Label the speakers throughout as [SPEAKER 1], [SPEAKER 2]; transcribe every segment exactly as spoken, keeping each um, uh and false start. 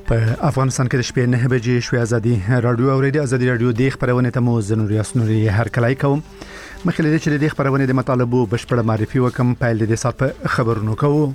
[SPEAKER 1] په افغانستان کې د شپې نه بجې شوې ازادي رادیو اوریدي ازادي رادیو د خبرونه ته مو زنوري اسنوري هر کلای کوم مخکې د چې د خبرونه د مطالبه بشپړ معرفي وکم پایل د سات په خبرونو کوو.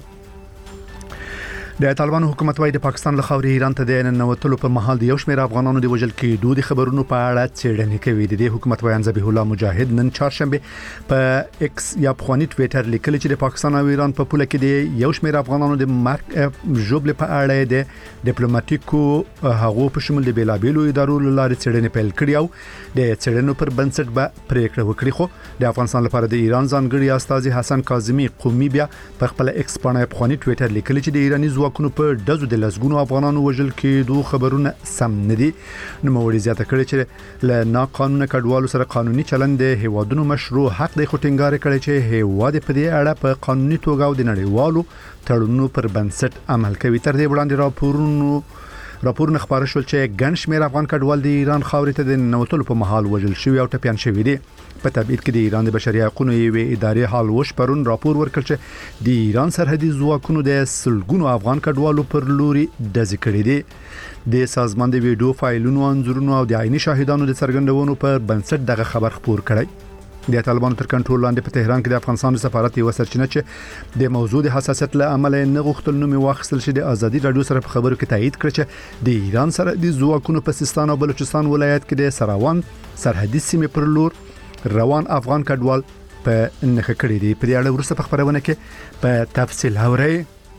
[SPEAKER 1] د طالبان حکومت وايي د پاکستان له خاورې ایران ته د ننوتلو په محل د یو شمېر افغانانو د وژل کېدو د خبرونو په اړه څېړنې کوي. د حکومت وایي ذبیح الله مجاهد نن چهارشنبه په ایکس یا په خواني ټویټر لیکلی چې د پاکستان او ایران په پوله کې د یو شمېر افغانانو د مرګ ژوبل په اړه د ډیپلوماټیکو هغو په شمول د بیلابېلو ادارو لارې څېړنې پیل کړې او د څېړنو پر بنسټ به پریکړه وکړي. خو د افغانستان لپاره د ایران ځانګړي استازي حسن کاظمي قومي بیا په خپل ایکس باندې په خواني ټویټر لیکلی چې د ایراني ځواکونو په دزو د لسګونو افغانانو وژل کېدو خبرونه سم نه دي. نو موري زیاته کړي چې له ناقانونه کډوالو سره قانوني چلند د هیوادونو مشروع حق دی، خو ټینګار کړي چې هیواد په دې اړه په قانوني توګه او د نړیوالو تړونونو پر بنسټ عمل کوي. تر دې وړاندې راپورونو راپورونه خبره شول چې ګڼ شمېر افغان کډوال د ایران خاورې ته د ننوتلو په محل وژل شوي او ټپیان شوي دي. په تبعید کې د ایران د بشري حقوقو یوې ادارې حال وش پرون راپور ورکړ چې د ایران سرحدي ځواکونو د سلګونو افغان کډوالو پر لوري ډزې کړې دي. د سازمان د ویډیو فایلونو انځورونو او د عیني شاهدانو د څرګندونو پر بنسټ دغه خبر خبر کړی. د طالبانو تر کنټرول لاندې په تهران کې د افغانستان سفارت یو سرچینه چې د موضوع د حساسیت له امله نه غوښتل نوم واخیستل شي د ازادي رادیو سره په خبرو کې تایید کړ چې د ایران سره د ځواکونو په سیستان او بلوچستان ولایت کې د سراوان سرحدي سیمې پر لور روان افغان کډوال په نخښه کړی دي. په دې اړه ورسته په خبرونه کې په تفصیل اورئ.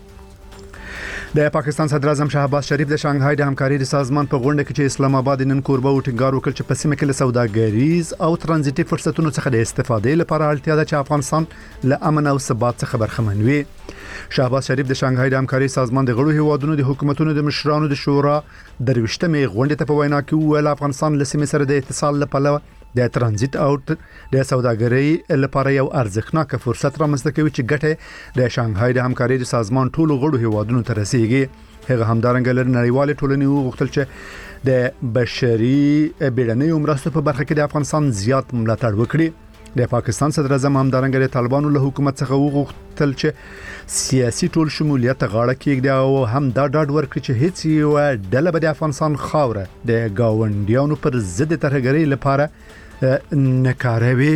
[SPEAKER 1] د پاکستان صدر اعظم شهباز شریف د شانګهای د همکاري د سازمان په غونډه کې چې اسلام آباد نن کوربه او ټینګار وکړ چې په سیمه کې له سوداګریز او ترانزیتي فرصتونو څخه د استفادې لپاره اړتیا ده چې افغانستان له امن او ثبات څخه برخمن وي. شهباز شریف د شانګهای د همکاري سازمان د غړو هیوادونو د حکومتونو د مشرانو د شورا درويشتمې غونډه ته په وینا کې ویل افغانستان له سیمه سره د اتصال لپاره د ترانزیت او د سوداګرۍ لپاره یو ارزښتناک فرصت رامنځته کوي چې ګټه د شانګهای د همکاري د سازمان ټولو غړو هیوادونو ته رسیږي. هغه همدارنګه لري نړیوال ټولنې وغوښتل چې د بشري بیړنۍ مرستو په برخه کې د افغانستان زیات ملاتړ وکړي. د پاکستان صدر اعظم همدارنګه د طالبانو له حکومت څخه وغوښتل چې سیاسي ټول شمولیت غاړه کېږدي او هم دا ډاډ ورکړي چې هیڅ یو ډله به د افغانستان خاوره د گاونډیانو پر ضد ترهګرۍ لپاره نکاروي.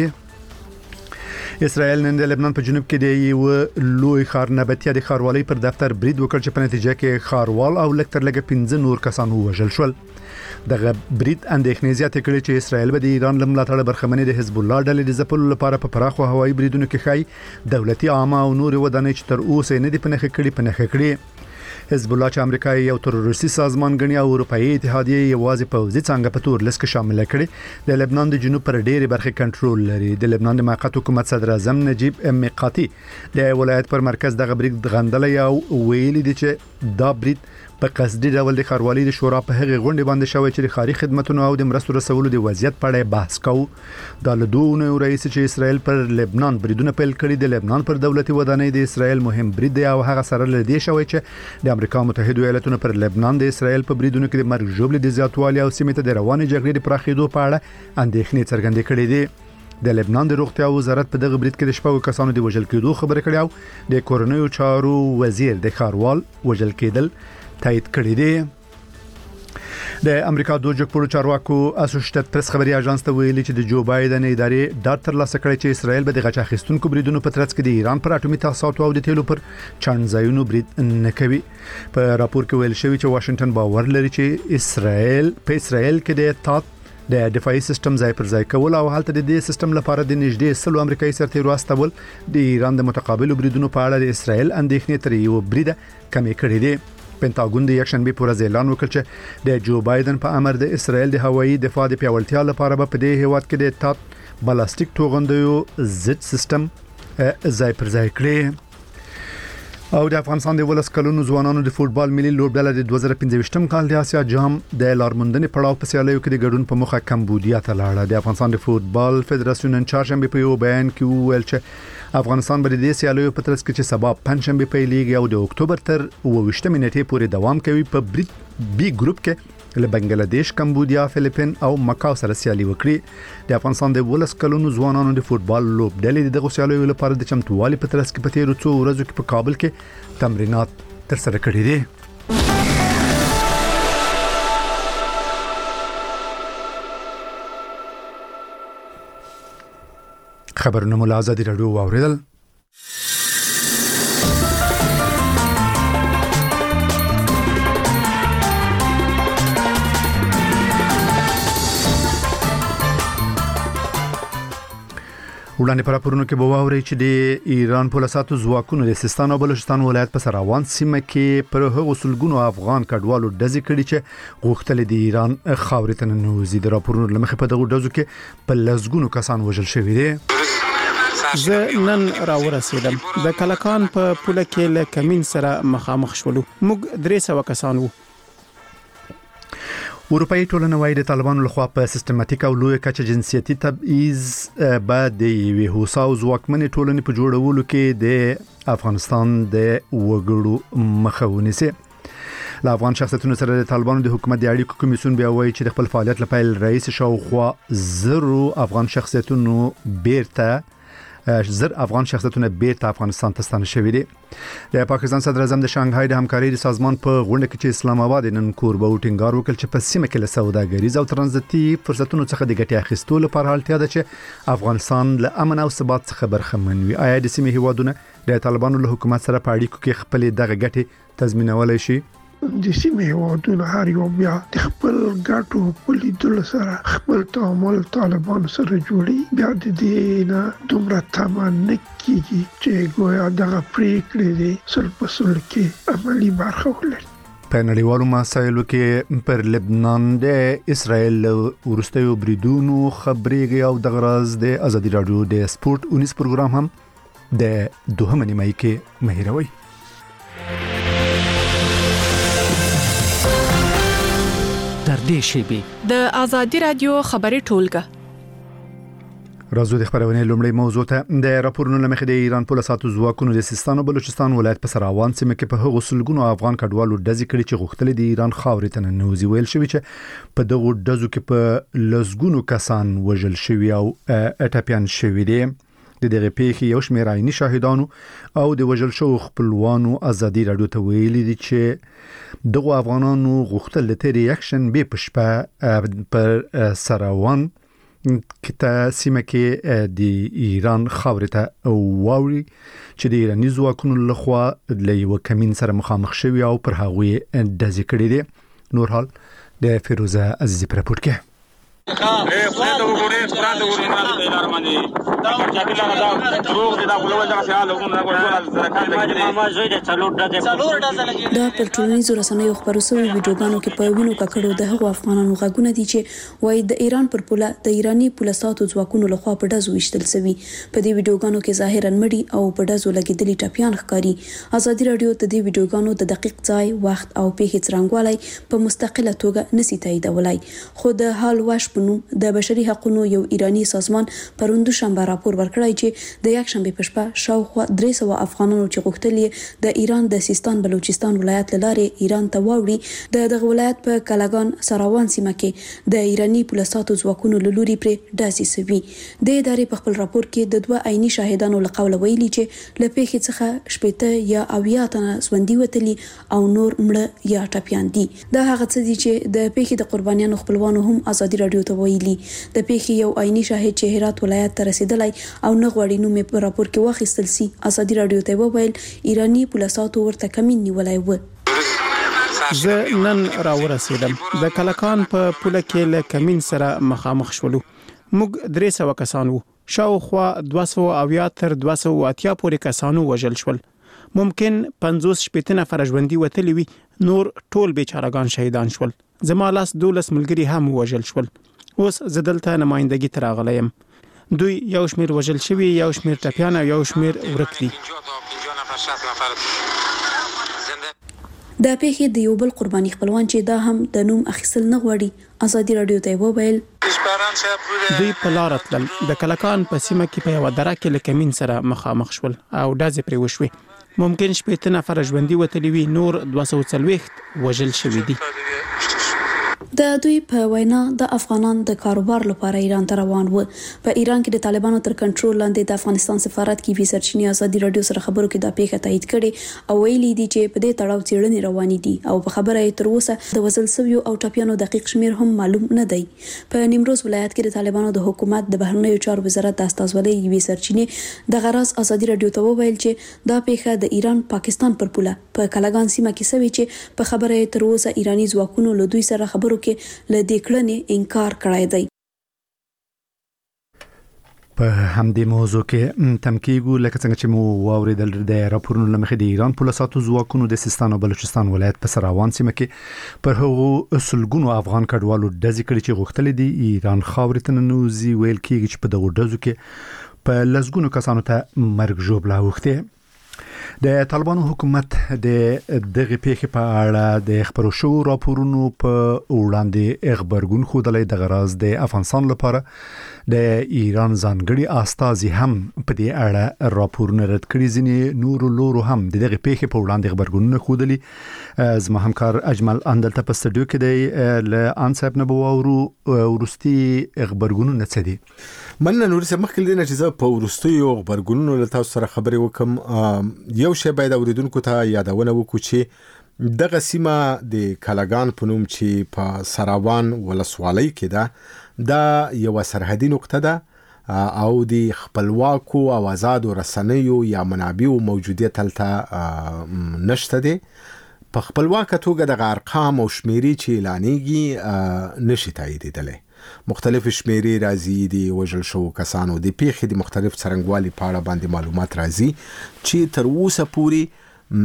[SPEAKER 1] اسرائیل نن د لبنان په جنوب کې د یو لوی خار نباتیا د خاروالۍ پر دفتر برید وکړ چې په نتیجه کې خاروال او لکتر لګه پنځه نور کسان وژل شول. دغه برید اندېښنې زیاتې کړې چې اسرائیل به د ایران له ملاتړ برخمنې د حزب الله ډلې د ځپلو لپاره په پراخو هوایي بریدونو کې ښایي دولتي عامه او نور ودانۍ چې تر اوسه نه دي په نښه کړي په نښه کړي. حزب الله چې امریکا یو تروریستي سازمان ګڼي او اروپאי اتحادیه یوازې پوځي څنګه په تور لس کې شامل کړي د لبنان د جنوب پر ډېری برخه کنټرول لري. د لبنان د موقت حکومت صدر اعظم نجیب میقاتی د ولایت پر مرکز دغه برید غندل او ویلي دي چې دا برید په قصدي ډول د خاروالۍ د شورا په هغه غونډه باندې شوی چې د خاري خدماتو او د مرستو رسولو د وضعیت په اړه بحث کوي. د لدونه رئیس چې اسرائیل پر لبنان بریدونه پیل کړي د لبنان پر دولتي ودانۍ د اسرائیل مهم برید دی او هغه سره لدی شوی چې د امریکا متحده ایالاتونو پر لبنان د اسرائیل په بریدونو کې د مرګ ژوبل د زیاتوالي او سیمه ته د روانې جګړې د پراخېدو په اړه اندېښنې څرګندې کړې دي. د لبنان د روغتیا وزارت په دغه برید کې د شپږو کسانو د وژل کېدو خبره کړې او د کورنیو چارو وزیر د خاروال وژل کېدل تایید کړی دی. د امریکا د جګپړو چارواکو اسوسییټډ پریس خبري اژانس ته ویلي چې د جو بایدن ادارې ډاټ ترلاسه کړی چې اسرائیل به د غچ اخیستونکو بریدونو په ترڅ کې د ایران پر اټومي تاسیساتو او د تیلو پر چانځایونو برید نه کوي. په راپور کې ویل شوی چې واشنگټن باور لري چې اسرائیل په اسرائیل کې د تات د دفاعي سیستم ځای پر ځای کول او حالت د دې سیستم لپاره د نږدې سلو امریکایي سرتیرو استول د ایران د متقابل بریدونو په اړه د اسرائیل اندېښنې تر یو برید کمې کړې دي. پینټاګون د یکشنبه پر ورځ اعلان وکړ چې د جو بایدن په امر د اسرائیل د هوایي دفاع د پیاوړتیا لپاره به په دې هیواد کې د تات بلاستیک توغندیو ضد سیستم ځای پر ځای کړي. او د افغانستان د ولس کلونو ځوانانو د فوتبال ملي لوبډله د دوه زره پنځه کال د اسیا جام د لارموندنې پړاو په سیالیو کې د ګډون په مخه کمبودیا ته لاړه. د افغانستان د فوتبال فدراسیون نن چهارشنبه په یو بیان کې وویل چې افغانستان به د دې سیالیو په ترڅ کې چې سبا پنځشنبه پیلېږي او د اکتوبر تر اووه نیټې پورې دوام کوي په برید بی ګروپ کې له بنگلاديش، کمبودیا، فلیپین او مکاو سره سیالي وکړي. د افغانستان د ولس کلونو ځوانانو د فوتبال لوبډلې د دغه سیالیو لپاره د چمتووالي په ترڅ کې په تیرو څو ورځو کې په کابل کې تمرینات ترسره کړي دي. خبرونه مو له ازادي رادیو واوریدل. وړاندې پر راپورونو کې به واوري چې د ایران پولیسو ځواکونو د سیستان او بلوچستان ولایت په سراوان سیمه کې پر هغو سلګونو افغان کډوالو ډزې کړي چې غوښتل د ایران خاورې ته ننوځي. د راپورونو لمخې په دغه ډزو کې په لسګونو کسان وژل شوي دي.
[SPEAKER 2] زه نن راورسېدم. د کلکان په پوله کې له کمین سره مخامخ شولو. موږ درې سوه کسان وو.
[SPEAKER 1] اروپאי ټولنه وايي د طالبانو لخوا په سیستماتیک او لوی کچه جنسيتي تبعیض بعد د یوې هوسا او ځواکمنې ټولنې په جوړولو کې د افغانستان د وګړو مخه ونیسي. له افغان شخصیتونو سره د طالبانو د حکومت د اړیکو کمیسیون بیا وایي چې د خپل فعالیت لپاره رئیس شاوخوا زرو افغان شخصیتونو بیرته زر افغان شخصیتونه بیرته افغانستان ته ستانه شوي دي. د پاکستان صدر اعظم د شانګهای د همکارۍ د سازمان په غونډه کې چې اسلام آباد نن کوربه او ټینګار وکړ چې په سیمه کې له سوداګریز او ترانزیتي فرصتونو څخه د ګټې اخیستلو لپاره اړتیا ده چې افغانستان له امن او ثبات څخه برخمن وي. آیا د سیمې هیوادونه د طالبانو له حکومت سره په اړیکو کې خپل دغه ګټې تضمینولای شي؟
[SPEAKER 3] د سیمې هیوادونو هر یو بیا د خپل ګټو په لیدلو سره خپل تعامل طالبانو سره جوړي. بیا د دې نه دومره تمه نه کیږي چې ګویا دغه پریکړې دي سل په سل کې عملی برخه ولري.
[SPEAKER 1] په نړیوالو مسایلو کې پر لبنان د اسرائیل ورستیو بریدونو خبرېږي او د غراز د ازادي رادیو د سپورت اونیس پروګرام هم د دوهمه نیمایي کې مهیروي.
[SPEAKER 4] د ازادي رادیو خبري ټولګه
[SPEAKER 1] راځو د خبرونه لومړی موضوع ته. د راپورونو لمخې د ایران پولیسو ځواکونو د سیستان او بلوچستان ولایت په سراوان سیمه کې په هغو سلګونو افغان کډوالو ډزې کړي چې غوښتل د ایران خاورې ته ننوځي. ویل شوی چې په دغه ډزو کې په لسګونو کسان وژل شوي او اټاپیان شوي دي. د دغه پیښې یو شمېر عیني شاهدانو او د وژل شوو خپلوانو ازادي رادیو ته ویلي دي چې دغه افغانانو غوښتل د ریاکشن به پښپا پر سراوان کته سیمه کې د ایران خاورې ته واوري چې د ایراني ځواکونو لخوا له یو کمین سره مخامخ شوي او پر هغوی ډزې کړي دي. نور حال د فیروزه عزیزی پر راپور کې
[SPEAKER 5] اے خدای ته وګورئ قرآن ته وګورئ نه د لار باندې دا چاپی لاره دا روغ دي دا غلول دغه حال وګورئ غوړول زرکان لګي ما زوی د څلور ډزې څلور ډزې لګي.
[SPEAKER 6] دا پر ټولنیزو رسنیو خبرو شوی ویډیوګانو کې په وینو ککړو د هغو افغانانو غږونه دي چې وایي د ایران پر پوله د ایرانی پولیسو ځواکونو لخوا په ډزو وشتل شوی. په دې ویډیوګانو کې ظاهرا مړی او په ډزو لګیدلي ټاپیان ښکاري. ازادي رادیو ته د ویډیوګانو د دقیق ځای وخت او پیښې څرنګوالي په مستقله توګه نسی تاییدولای. خو د حال واش د بشري حقوقو یو ایرانی سازمان پروندو شنبه راپور ورکړی چې د یک شنبه په شپه شاوخوا درې سوه افغانانو چې غوښتل د ایران د سیستان بلوچستان ولایت لاره ایران ته واوړي د دغه ولایت په کلاګان سراوان سیمه کې د ایرانی پولیسو ځواکونو لوري پر داسې سوي. د ادارې په خپل راپور کې د دوه عیني شاهدانو لقول ویلي چې لپیخي څخه شپېته یا اویا تنه ژوندۍ وتلي او نور مړه یا ټپيان دي. دا هغه څه دي چې د پیښې د قربانیانو خپلوانو هم ازادي رادیو ته ویلي. د پیښې یو عیني شاهد چې هرات ولایت ته رسیدلی او نه غواړي نوم په راپور کې واخیستل سي ازادي رادیو ته وویل ایرانی پولیسو ورته کمین نیولای و.
[SPEAKER 2] زه نن راورسېدم. د کلکان په پوله کې له کمین سره مخامخ شولو. موږ درې سوه کسان وو. شاوخوا دوه سوه اویا تر دوه سوه اتیا پورې کسانو وژل شول. ممکن پنځوس شپېته نفر ژوندي وتلي وي. نور ټول بیچارهګان شهیدان شول. زما لاس دولس ملګري هم وژل شول. اوس زه دلته نمائندګي ته راغلی یم. دوی یو شمېر وژل شوي، یو شمېر ټپیان او یو شمېر ورک دي.
[SPEAKER 6] د پیښې د یو بل قرباني خپلوان چې دا هم د نوم اخیستل نه غواړي ازادي رادیو ته وویل
[SPEAKER 2] دوی په لار تلل. د کلکان په سیمه کې په یوه دره کې له کمین سره مخامخ شول او ډزې پرې وشوې. ممکن شپېته نفر ژوندي وتلي وي، نور دوه سوه څلوېښت وژل شوي دي.
[SPEAKER 6] د دوی په وینا د افغانان د کاروبار لپاره ایران ته روان و. په ایران کې د طالبانو تر کنټرول لاندې د افغانستان سفارت کې وی سرچینې ازادي رادیو سره خبرو کې دا پیښه تایید کړي او ویلي دي چې په دې تړاو څېړنې روانې دي او په خبره یې تر اوسه د وژل شویو او ټپیانو دقیق شمیر هم معلوم نه دی. په نیمروز ولایت کې د طالبانو د حکومت د بهرنیو چارو وزارت د استازولۍ یوې سرچینې د غراس ازادي رادیو ته وویل چې دا پیښه د ایران پاکستان پر پوله په کلاګان سیمه کې سوي چې په خبره یې تر اوسه ایرانی ځواکونو له دوی سره خبرو کې له دې کړنې انکار کړی دی.
[SPEAKER 1] په همدې موضوع کې تمکیګو لکه څنګه چې مو واوریدل د راپورونو لمخې د ایران پولیسو ځواکونو د سیستان او بلوچستان ولایت په سراوان سیمه کې پر هغو سلګونو افغان کډوالو ډزې کړي چې غوښتل دي ایران خاورې ته ننوځي. ویل کېږي چې په دغو ډزو کې په لسګونو کسانو ته مرګ ژوبله اوښتې. د طالبانو حکومت د دغه پیښې په اړه د خبرو شو راپورونو په وړاندې خبرګون خوده د غراز د افغانستان لپاره د ایران ځانګړي استازي هم په دې اړه راپورونه رد کړي. ځینې نور لورو هم د دغه پیښې په وړاندې خبرګونونه خودلي. زما همکار اجمل اندلته په سټډیو کې دی ل انصاب نه بوورو ورستي خبرګونونه څه دي.
[SPEAKER 7] مننه نور سره مخکې دینه چې زه په ورستي خبرګونونو له تاسو سره خبرې وکم. یو شی باید اوریدونکو ته یادونه وکړو چې دغه سیمه د کلاګان په نوم چې په سراوان ولسوالۍ کې ده دا یو سرحدي نقطه ده او د خپلواکو او آزادو رسنیو یا منابعو موجودیت هلته نشته دی. په خپلواکه توګه د ارقام او شمیرې چې اعلانېږي نشي تاییدېدلی. مختلف شمیرې راځي د وژل شوو کسانو د پیښې د مختلف څرنګوالي په اړه باندې معلومات راځي چې تر اوسه پورې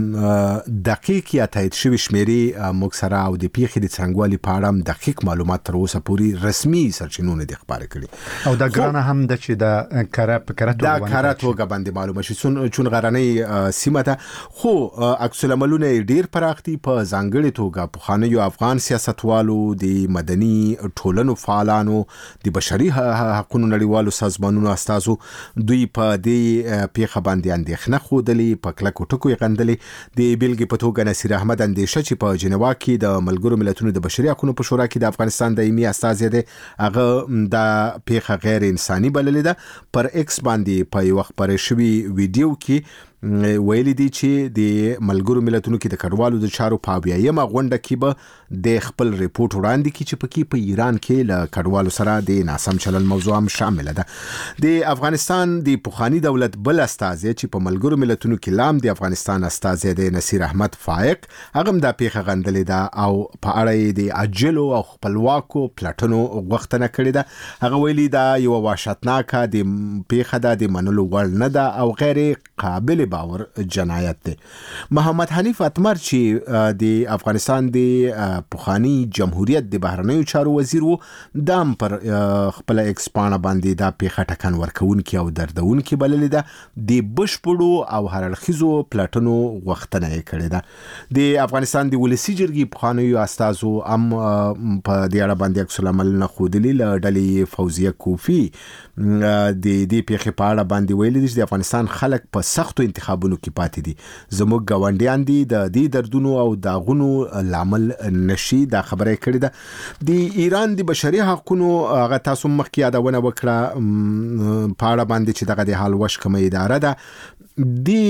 [SPEAKER 7] دقیق یا تایید شوی شمیرې موږ سره او د پیښې د څرنګوالي په اړه دقیق معلومات تر اوسه پورې رسمي سرچینو نه دي خبرې کړي
[SPEAKER 1] او دا ګرانه هم د چې د کاره په کاره
[SPEAKER 7] توګه دا کاره توګه باندې معلومه شي چون غرانې سیمه ته خو عکس العملونه ډیر پراخ دي. په ځانګړي توګه په خانیو افغان سیاستوالو د مدني ټولنو فعالانو د بشري حقوقو نړیوالو سازمانونو استازو دوی په دې پیښه باندې اندېښنه خودلې په کلکو ټکو یې غندلې. د بیلګې په توګه نصیر احمد اندیشه چې په جنیوا کې د ملګرو ملتونو د بشري حقوقو په شورا کې د افغانستان دایمي استازی دی هغه د پیښه غیر انساني بللې ده. پر ایکس باندې په یو خبري شوی ویډیو کې ویلي دي چې د ملګرو ملتونو کې د کډوالو د چارو په بیایم غونډه کې به د خپل ریپورت وړاندې کړي چې پکې په ایران کې له کډوالو سره د ناسم چلن موضوع هم شامل ده. د افغانستان د پوخانی دولت بل استازی چې په ملګرو ملتونو کې لام د افغانستان استازی دی نصیر احمد فائق هغه د پیښه غندلې ده او په اړه د اجلو او خپلواکو پلاټونو غوښتنه کړې ده. هغه ویلي دا یو وحشتناکه د پیښه ده د منلو وړ نه ده او غیر قابل باور جنایت دی. محمد حنیف اتمر چې د افغانستان د پوخانی جمهوریت د بهرنیو چارو وزیر وو دام پر خپل ایکسپان باندې دا پیښه ټکان ورکونکي او دردونکي بللې ده. د بشپړو او هررخیزو پلاټونو غوښتنه یې کړې ده. د افغانستان د ولسی جرګې پوخانیو استازو هم په دې اړه باندې عکس العمل نه خودلی له ډلې فوزیه کوفی د دې پیښې په اړه باندې ویلي دي چې د افغانستان خلک په سختو انتخابونو کې پاتې دي. زموږ ګاونډیان دي د دې دردونو او داغونو لامل نشي دا خبره کړې ده. د ایران د بشري حقوقو هغه تاسو مخکې یادونه وکړه په اړه باندې چې دغه د حال وش کومه اداره ده دی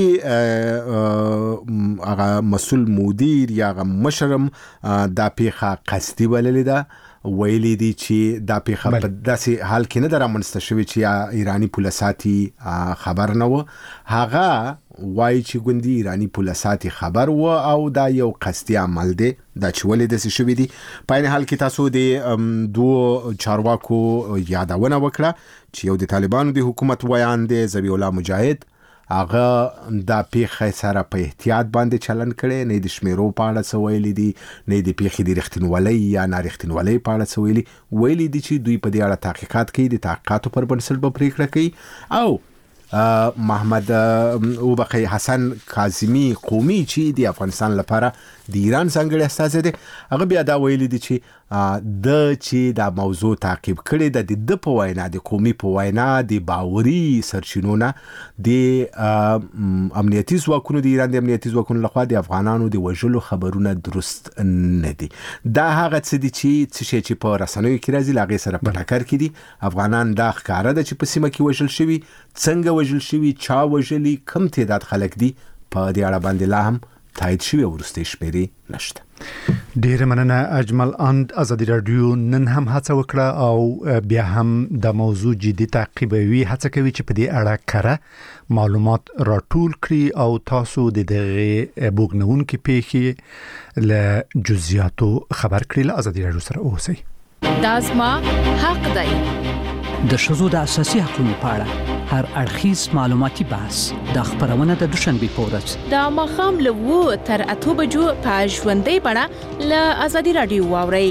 [SPEAKER 7] هغه مسؤل مدیر یا هغه مشرم دا پیښه قصدي بللې ده. ویلي دي چې دا پیښه په داسې حال کې نه درامنسته شوی چې ایرانی پولیساتي خبر نه و. هغه وایي چې ګوندي ایرانی پولیساتي خبر و او دا یو قصدي عمل دی دا چې ولې داسې شوی دی. په این حال کې تاسو د دوه چارواکو یادونه وکړه چې یو د طالبانو د حکومت ویان دی ذبیح الله مجاهد هغه دا پیښه سره په احتیاط باندې چلن کړي نه د شمیرو په اړه سویلې دي نه د پیښې د رښتینولۍ یا نارښتینولۍ په اړه سویلې ویلي دي چې دوی په دې اړه تحقیقات کوي د تحقیقاتو پر بنسټ به پریکړه کوي. او محمد او بقي حسن کاظمی قومي چې د افغانستان لپاره د ایران څنګه استازی دی هغه بیا دا ویلي دي چې د چې دا موضوع تعقیب کړي د د په وینا د قومي په وینا د باوري سرچینونه د امنیتي ځواکونو د ایران د امنیتي ځواکونو لخوا د افغانانو د وژلو خبرونه درست نه دي. دا هغه څه دي چې څه چې په رسنیو کې راځي لاغې سره په ټکر کې دي. افغانان دا ښکاره ده چې په سیمه کې وژل شوي، څنګه وژل شوي، چا وژلي، کم تعداد خلک دي، په دې اړه باندې لا هم تایید شوی ورسته شمیرې نشته.
[SPEAKER 1] ډیر مننه اجمل اند. ازادي رادیو نن هم هڅه وکړه او بیا هم د موضوع جدي تعقیبوي، هڅه کوي چې په دې اړه کره معلومات راټول کړي او تاسو د دغه بوګنونکو پیښې له جزئیاتو خبر کړئ. له ازادي رادیو سره اوسئ.
[SPEAKER 4] دازما حق دی.
[SPEAKER 8] د شذو د اساسي حقوقو په اړه هر اړخیز معلوماتي بحث د خبرونه د دوشنبه په ورځ
[SPEAKER 4] د مخام له وو تر اته بجو په ژوندۍ بڼه له ازادي رادیو واورئ.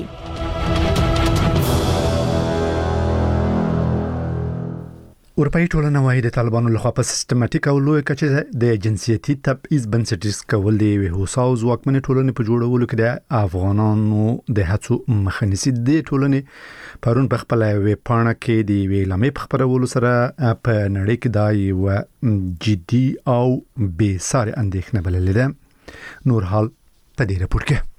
[SPEAKER 1] اروپאי ټولنه وايي د طالبانو لخوا په سیستماتیک او لوی کچه د جنسیتي تبعیض بنسټیز کول دی هوسا او ځواکمنې ټولنې په جوړولو کې د افغانانو د هڅو مخنیسي د ټولنې پرون په خپل ویبپاڼه کې د ویلامې په خبرولو سره په نړۍ کې دا یو جدي او بې ساري اندېښنه بللې ده. نور حال په دې راپور کې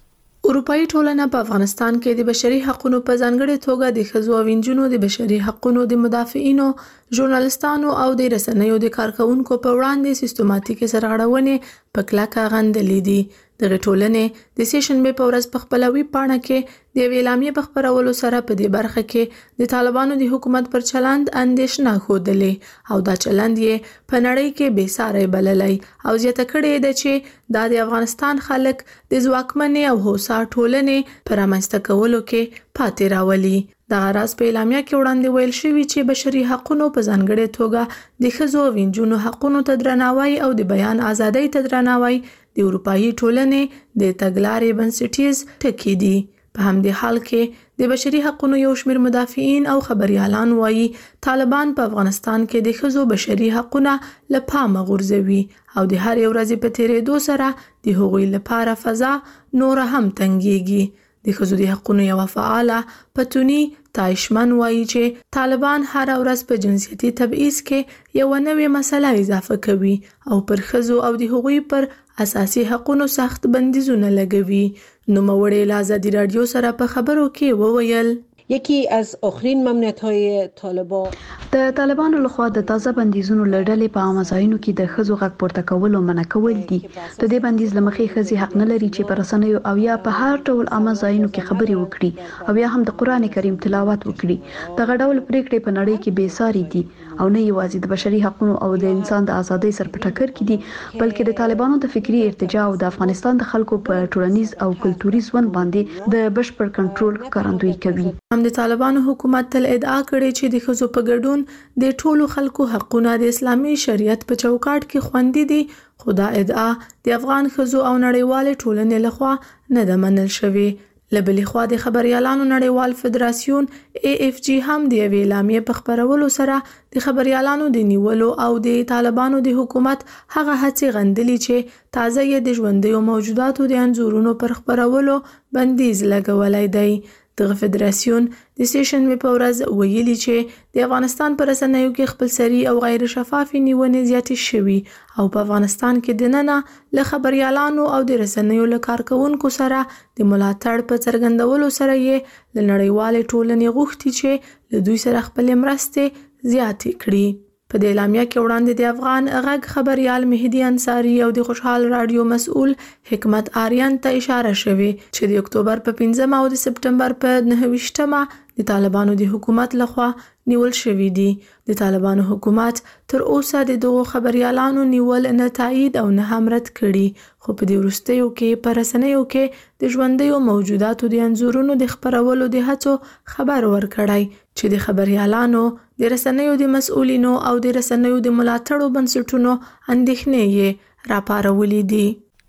[SPEAKER 9] اروپאי ټولنه په افغانستان کې د بشري حقوقو په ځانګړي توګه د ښځو او نجونو د بشري حقوقو د مدافعینو، ژورنالستانو او د رسنیو د کارکونکو په وړاندې سیستماتیک سرغړونې په کلکه غندلې دي. دغه ټولنې د سیشنبه په ورځ په خپل ویبپاڼه کې د ویلامې په خبرولو سره په دې برخه کې د طالبانو د حکومت پر چلند اندېښنه خوده او دا چلند یې په نړۍ کې بې ساري بللی او زیاته کړې ده چې د افغانستان خلک د ځواکمنې او هوسا ټولنې پر رامنځته کولو کې پاتې راولي. د غراس په اعلامیه کې وړاندې ویل شوی چې بشري حقوقو په ځانګړي توګه د ښځو او نجونو حقوقو ته درناوی او د بیان ازادۍ ته درناوی د اروپאי ټولنې د تګلارې بنسټیز ټکي دي. په همدې حال کې د بشري حقوقو یو شمېر مدافعین او خبريالان وایي طالبان په افغانستان کې د ښځو بشري حقوقونه له پامه غورځوي او د هر ورځې په تیریدو سره د هغوی لپاره فضا نور هم تنګيږي. د ښځو د حقوقو یو فعاله پتونی تایشمن وایي چې طالبان هر ورځ په جنسیتي تبعیض کې یو نوې مسله اضافه کوي او پر ښځو او د هغوی پر اساسي حقوقو سخت بندیزونه لګوي. نو موړې له ازادي رادیو سره په خبرو کې وویل
[SPEAKER 10] یکی از آخرین ممنوعیت‌های طالبان
[SPEAKER 6] د طالبانو لخوا د تازه بندیزونو لړلې په عامه ځایونو کې د ښځو غږ پورته کول او منع کول دي. د دې بندیز لمخې ښځې حق نه لري چې په رسنیو او یا په هر ډول عامه ځایونو کې خبرې وکړي او یا هم د قران کریم تلاوت وکړي. دغه ډول پریکړې په نړۍ کې بې ساري دي او نه یوازې د بشري حقوقو او د انسان د ازادۍ سره په ټکر کې دي بلکې د طالبانو د فکری ارتجاع او د افغانستان د خلکو په ټولنیز او کلتوري ژوند باندې د بشپړ کنټرول ښکارندویي کوي.
[SPEAKER 9] هم د طالبانو حکومت تل ادعا کړې چې د ښځو په ګډون د ټولو خلکو حقونه د اسلامي شریعت په چوکاټ کې خوندي دي، خو دا ادعا د افغان ښځو او نړیوال ټولنې لخوا نه ده منل شوې. لبلې خوا د خبريالانو نړیوال فدراسیون ای اف جی هم د اعلامیې په خبرولو سره د خبريالانو د نیولو او د طالبانو د حکومت هغه هڅې غندلې چې تازه یې د ژوندۍ موجوداتو د انزورونو پر خبرولو بندیز لګولای دی. دغه فدراسیون د سیشن په ورځ ویلي چې د افغانستان پر رسنیو کې خپلسري او غیر شفاف نیونې زیاتې شوي او په افغانستان کې د نننه له خبريالانو او د رسنیو له کارکونکو سره د ملاتړ په څرګندولو سره یې له نړیوال ټولنې غوښتي چې له دوی سره خپل مرستې زیاتې کړي. په دې اعلامیه کې وړاندې د افغان غږ خبريال مهدي انصاری او د خوشحال رادیو مسؤل حکمت آریان ته اشاره شوه چې د اکتوبر په پنځمه او د سپټمبر په نهه د طالبانو د حکومت لخوا نیول شوی دي. د طالبانو حکومت تر اوسه د دغو خبريالانو نیول نه تایید او نه هم رد کړي، خو په دې وروستیو کې په رسنیو کې د ژوندیو موجوداتو د انزورونو د خبرولو د هڅو خبر ورکړی چې د خبريالانو د رسنیو د مسؤلینو او د رسنیو د ملاتړو بنسټونو اندېښنې یې راپارولې دي.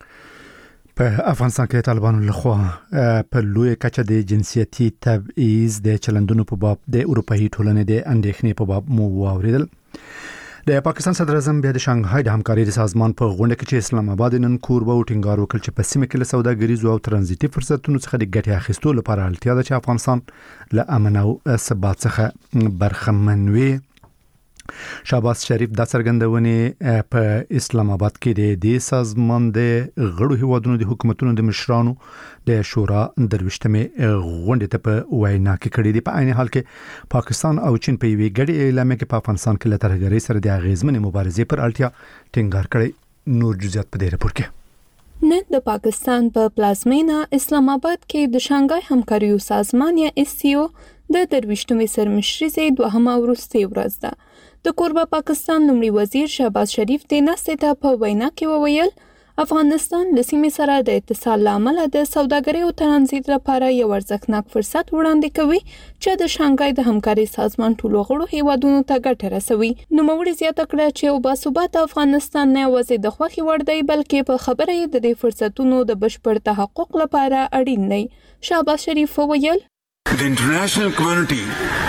[SPEAKER 1] په افغانستان کې طالبانو لخوا په لوی کچه د جنسیتي تبعیض د چلندونو په باب د اروپאי ټولنې د اندېښنې په باب مو واوریدل. د پاکستان صدر اعظم بیا د شانګهای د همکارۍ د سازمان په غونډه کې چې اسلام آباد نن کوربه او ټینګار وکړ چې په سیمه کې له سوداګریزو او ترانزیتي فرصتونو څخه د ګټې اخیستو لپاره اړتیا ده چې افغانستان له امن او ثبات څخه برخمن وي. شهباز شریف د څرګندونې په اسلام آباد کې د دې سازمان د غړو هیوادونو د حکومتونو د مشرانو د شورا درويشتمه غونډه ته په وینا کې کړې دي. په عین حال کې پاکستان او چین په یوې ګډې اعلامیه کې په افغانستان کې له ترهګرۍ سره د اغیزمنې مبارزې پر اړتیا ټینګار کړی. نور جزئیات په دې راپور کې.
[SPEAKER 11] نن د پاکستان په پلازمینه اسلام آباد کې د شانګهای همکاریو سازمان یا اس سی او د درويشتمه سرمشري دوهمه وروستۍ ورځ ده. د کوربه پاکستان لومړي وزیر شهباز شریف د ناستې ته په وینا کې وویل افغانستان د سیمې سره د اتصال لامل د سوداګرۍ او ترانزیت لپاره یو ارزښتناک فرصت وړاندې کوي چې د شانګهای د همکارۍ سازمان ټولو غړو هیوادونو ته ګټه رسوي. نوموړي زیاته کړه چې یو باثباته افغانستان نه یوازې د خوښۍ وړ دی بلکې په خبره یې د دې فرصتونو د بشپړ تحقق لپاره اړین دی. شهباز شریف وویل
[SPEAKER 12] The international community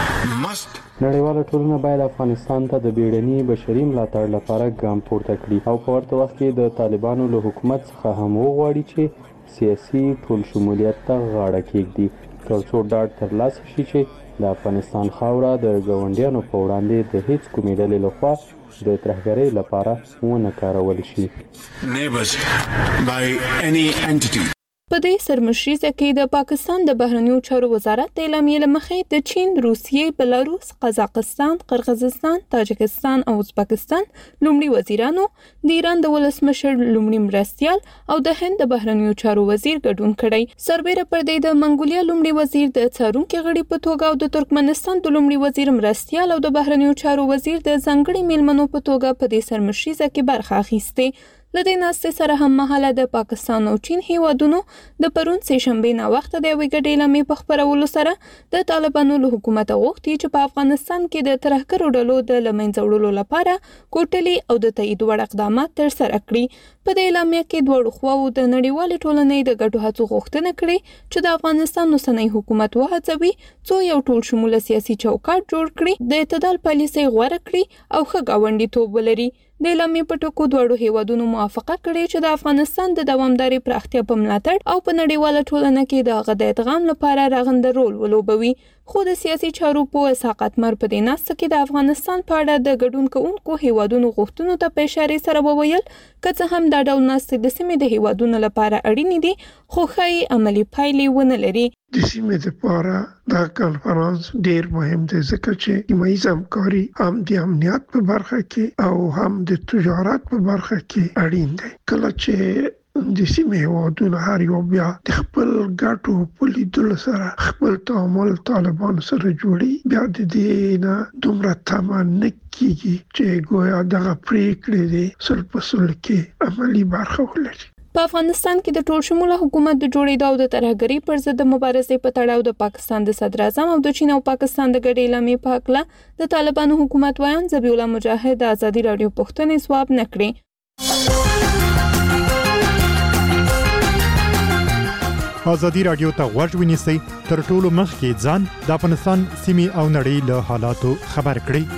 [SPEAKER 12] must
[SPEAKER 13] نړیواله ټولنه باید افغانستان ته د بیړني بشري ملاتړ لپاره ګام پورته کړي او په ورته وخت کې د طالبانو له حکومت څخه هم وغواړي چې سیاسي ټول شمولیت ته غاړه کېږدي تر څو ډاډ ترلاسه شي چې د افغانستان خاوره د ګاونډیانو په وړاندې د هیڅ کومې ډلې لخوا د ترهګرۍ لپاره ونه کارول شي.
[SPEAKER 12] neighbors by any entity
[SPEAKER 11] په دې سرمشریزه کې د پاکستان د بهرنیو چارو وزارت د اعلامیې لمخې د چین، روسیې، بلاروس، قزاقستان، قرغیزستان، تاجکستان او ازبکستان لومړي وزیرانو، د ایران د ولسمشر لومړي مرستیال او د هند د بهرنیو چارو وزیر ګډون کړی. سربېره پر دې د منګولیا لومړي وزیر د څارونکي غړي په توګه او د ترکمنستان د لومړي وزیر مرستیال او د بهرنیو چارو وزیر د ځانګړي میلمنو په توګه په دې سرمشریزه کې برخه اخیسته. لدې ناستې سره هم مهاله د پاکستان او چین هیوادونو د پرون سه شنبه نه وخت د یوې ګډې اعلامیې په خبرولو سره د طالبانو له حکومت غوښتي چې په افغانستان کې د ترهګرو ډلو د لمنځه وړلو لپاره کوټلي او د تایید وړ اقدامات ترسره کړي. په دې اعلامیه کې دوه خواو د نړیوالې ټولنې د ګډو هڅو غوښتنه کړې چې د افغانستان اوسنی حکومت وهڅوي څو یو ټول شموله سیاسي چوکاټ جوړ کړي، د اعتدال پالیسۍ غوره کړي او ښه ګاونډیتوب ولري. د اعلامیې په ټکو دواړو هیوادونو موافقه کړې چې د افغانستان د دوامداري پراختیا په ملاتړ او په نړیواله ټولنه کې د هغه د ادغام لپاره رغنده رول ولوبوي. خو د سیاسي چارو په اساقات مر په دې ناسته کې د افغانستان په اړه د ګډون کوونکو هیوادونو غوښتنو ته په اشاره سره وویل که څه هم دا ډول ناستې د سیمې د هیوادونو لپاره اړینې دي خو ښایي عملي پایلې ونه لري.
[SPEAKER 3] د سیمې لپاره دا کانفرنس ډیر مهم دی ځکه چې سیمه‌ییز همکاري هم د امنیت په برخه کې او هم د تجارت په برخه کې اړین دی. کله چې د سیمې هیوادونو هر یو بیا د خپل ګټو په لیدلو سره خپل تعامل طالبان سره جوړي بیا د دې نه دومره تمه نه کیږي چې ګویا دغه پریکړې دي سل په سل کې عملی برخه ولري.
[SPEAKER 11] په افغانستان کې د ټول شموله حکومت د جوړېدو او د ترهګرۍ پر ضد د مبارزې په تړاو د پاکستان د صدر اعظم او د چین او پاکستان د ګډې اعلامیې په هکله د طالبانو حکومت ویان ذبیح الله مجاهد د ازادي راډیو پوښتنې ځواب نه کړې.
[SPEAKER 14] ازادي راډیو ته غوږ ونیسئ تر ټولو مخکې ځان د افغانستان سیمې او نړۍ له حالاتو خبر کړئ.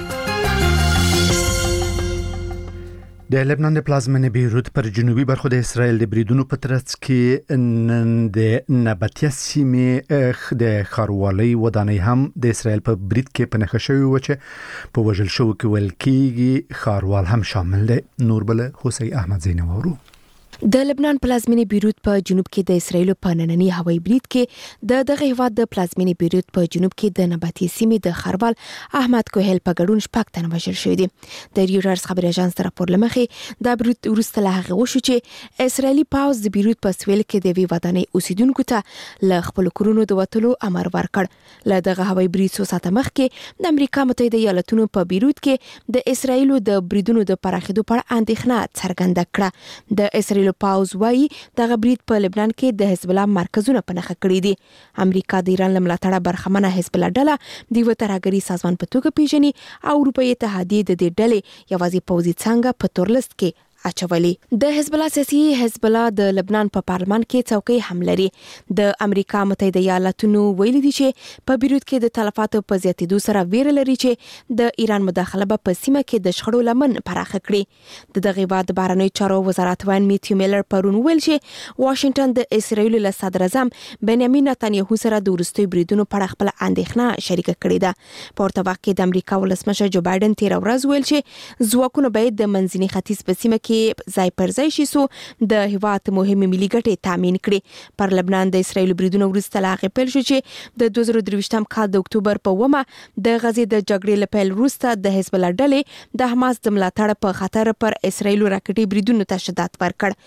[SPEAKER 1] د لبنان د پلازمینې بیروت پر جنوبي برخو د اسرایل د بریدونو په ترڅ کې نن د نباتیا سیمې د خاروالۍ ودانۍ هم د اسرایل په برید کې په نښه شوی و چې په وژل شو کې ویل کېږي خاروال هم شامل دی. نور بل حسین احمد زینورو
[SPEAKER 15] د لبنان پلازمینې بیروت په جنوب کې د اسرایل په نننی هوایي برید کې د دغه هیواد د پلازمینې بیروت په جنوب کې د نباتي سیمې د خاروال احمد کوهل په ګډون شپږ تن وژل شوي دي. د ریوټرز خبري اژانس راپور لمخې د بیروت وروسته له هغه وشو چې اسرایلی پاوز د بیروت په سویل کې د وی ودانۍ اوسیدونکو ته له خپل کورونو د وټلو امر ورکړ. له دغه هوایي برید څو ساعته مخکې د امریکا متحده ایالاتونو په بیروت کې د اسرایل د بریدونو د پراخېدو په اړه اندېښنه څرګنده کړه. د اسرایل پاوز وايي دغه برید په لبنان کې د حزب الله مرکزونه په نښه کړی دي. امریکا د ایران له ملاتړه برخمنه حزب الله ډله د یو ترهګري سازمان په توګه پیژني او اروپאי اتحادیه د دې ډلې یوازې پوځي څنګه په تورلست کې اچولې د حزب الله سیاسي حزب الله د لبنان په پارلمان کې څوکۍ هم لري د امریکا متحده ایالاتونو ویلي دي چې په بیروت کې د تلفاتو په زیاتېدو سره ویره لري چې د ایران مداخله به په سیمه کې د شخړو لمن پراخه کړي د دغه بعد بهرنی چارو وزارت وان میتیو میلر پرون ویل چې واشنگټن د اسرایل له صدر اعظم بنیامین نتانیاهو سره د وروستي بریدونو په اړه خپل اندېښنه شریک کړې ده په ورته وخت کې د امریکا ولسمشر جو بایدن تیر ورځ ویل چې ځواکونه باید د منځني ختیځ په سیمه کې ځای پر ځای شي سو د هیواد مهمه ملي ګټې تامین کړي پر لبنان د اسرایل بریدونو وروسته لاغې پیل شو چې د دوه زره درویشتم کال د اکتوبر په ومه د غزې د جګړې لپاره وروسته د حزب الله ډلې د حماس د ملاتړ په خطر پر اسرایل راکټي بریدونو ته شدت ورکړ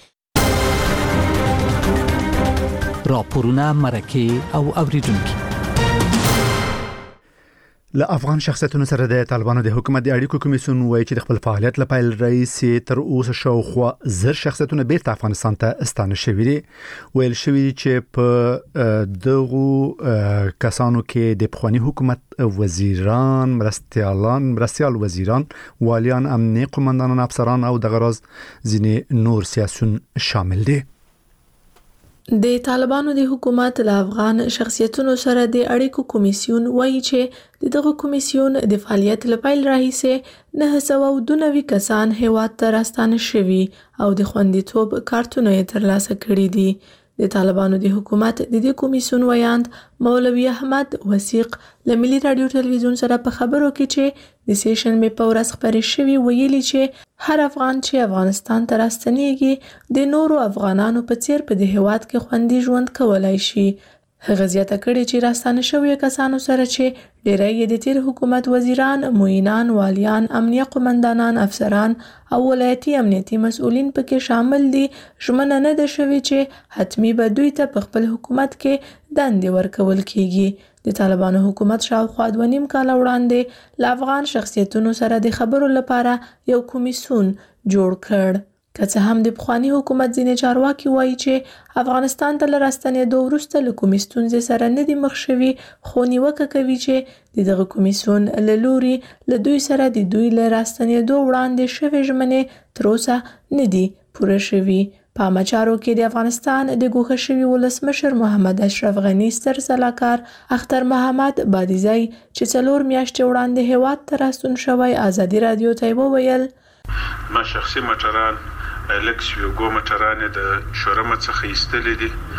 [SPEAKER 8] راپورونه مرکه او اوریدونکو
[SPEAKER 1] له افغان شخصیتونو سره د طالبانو د حکومت د اړیکو کمیسیون وایي چې د خپل فعالیت لپاره رئیس تر اوسه شاوخوا زر شخصیتونه بیرته افغانستان ته استانه شوي دي ویل شوي چې په دغه کسانو کې د پخوانی حکومت وزیران مرستيالان مرستيال وزیران والیان امنیه قومندانان افسران او د غراز ځینې نور سیاسيون شامل دي
[SPEAKER 9] د طالبانو د حکومت له افغان شخصیتونو سره د اړیکو کمیسیون وایي چې دغه کمیسیون د فعالیت لپاره راهیسه نه سوه دوه نوي کسان هیواد ته راستانه شوي او د خوندیتوب کارتونه یې ترلاسه کړي دي د طالبانو د حکومت د دې کمیسیون ویاند مولوی احمد وثیق له ملي رادیو ټلویزیون سره په خبرو کې چې د سیشن می په ورځ خبرې شوي ویلي چې هر افغان چې افغانستان ته راستنیږي د نورو افغانانو په څیر په دې هیواد کې خوندي ژوند کولای شي هغه زیاته کړي چې راستانه شوی کسانو سره چې ډېری د تیر حکومت وزیران، معینان، والیان، امنیه قومندانان، افسران او ولایتي امنیتي مسؤلین پکې شامل دي ژمنه نه ده شوې چې حتمی به دوی ته په خپل حکومت کې دندې ورکول کیږي د طالبانو حکومت شاوخوا دوه نیم کال وړاندې له افغان شخصیتونو سره د خبرو لپاره یو کمیسیون جوړ کړ که څه هم د پخوانی حکومت ځینې چارواکي وایي چې افغانستان ته له راستنېدو وروسته له کومې ستونزې سره نه دي مخ شوي خو نیوکه کوي چې د دغه کمیسیون له لورې له دوی سره د دوی له راستنېدو وړاندې شوې ژمنې تر اوسه نه دي پوره شوي په عامه چارو کې د افغانستان د ګوښه شوي ولسمشر محمد اشرف غني ستر سلاکار اختر محمد بادیزی چې څلور میاشتې وړاندې هیواد ته راستون شوی ازادي رادیو ته وویل
[SPEAKER 16] ما شخصي موټران الکس ویګو موټران د شورمه څخه ایستلې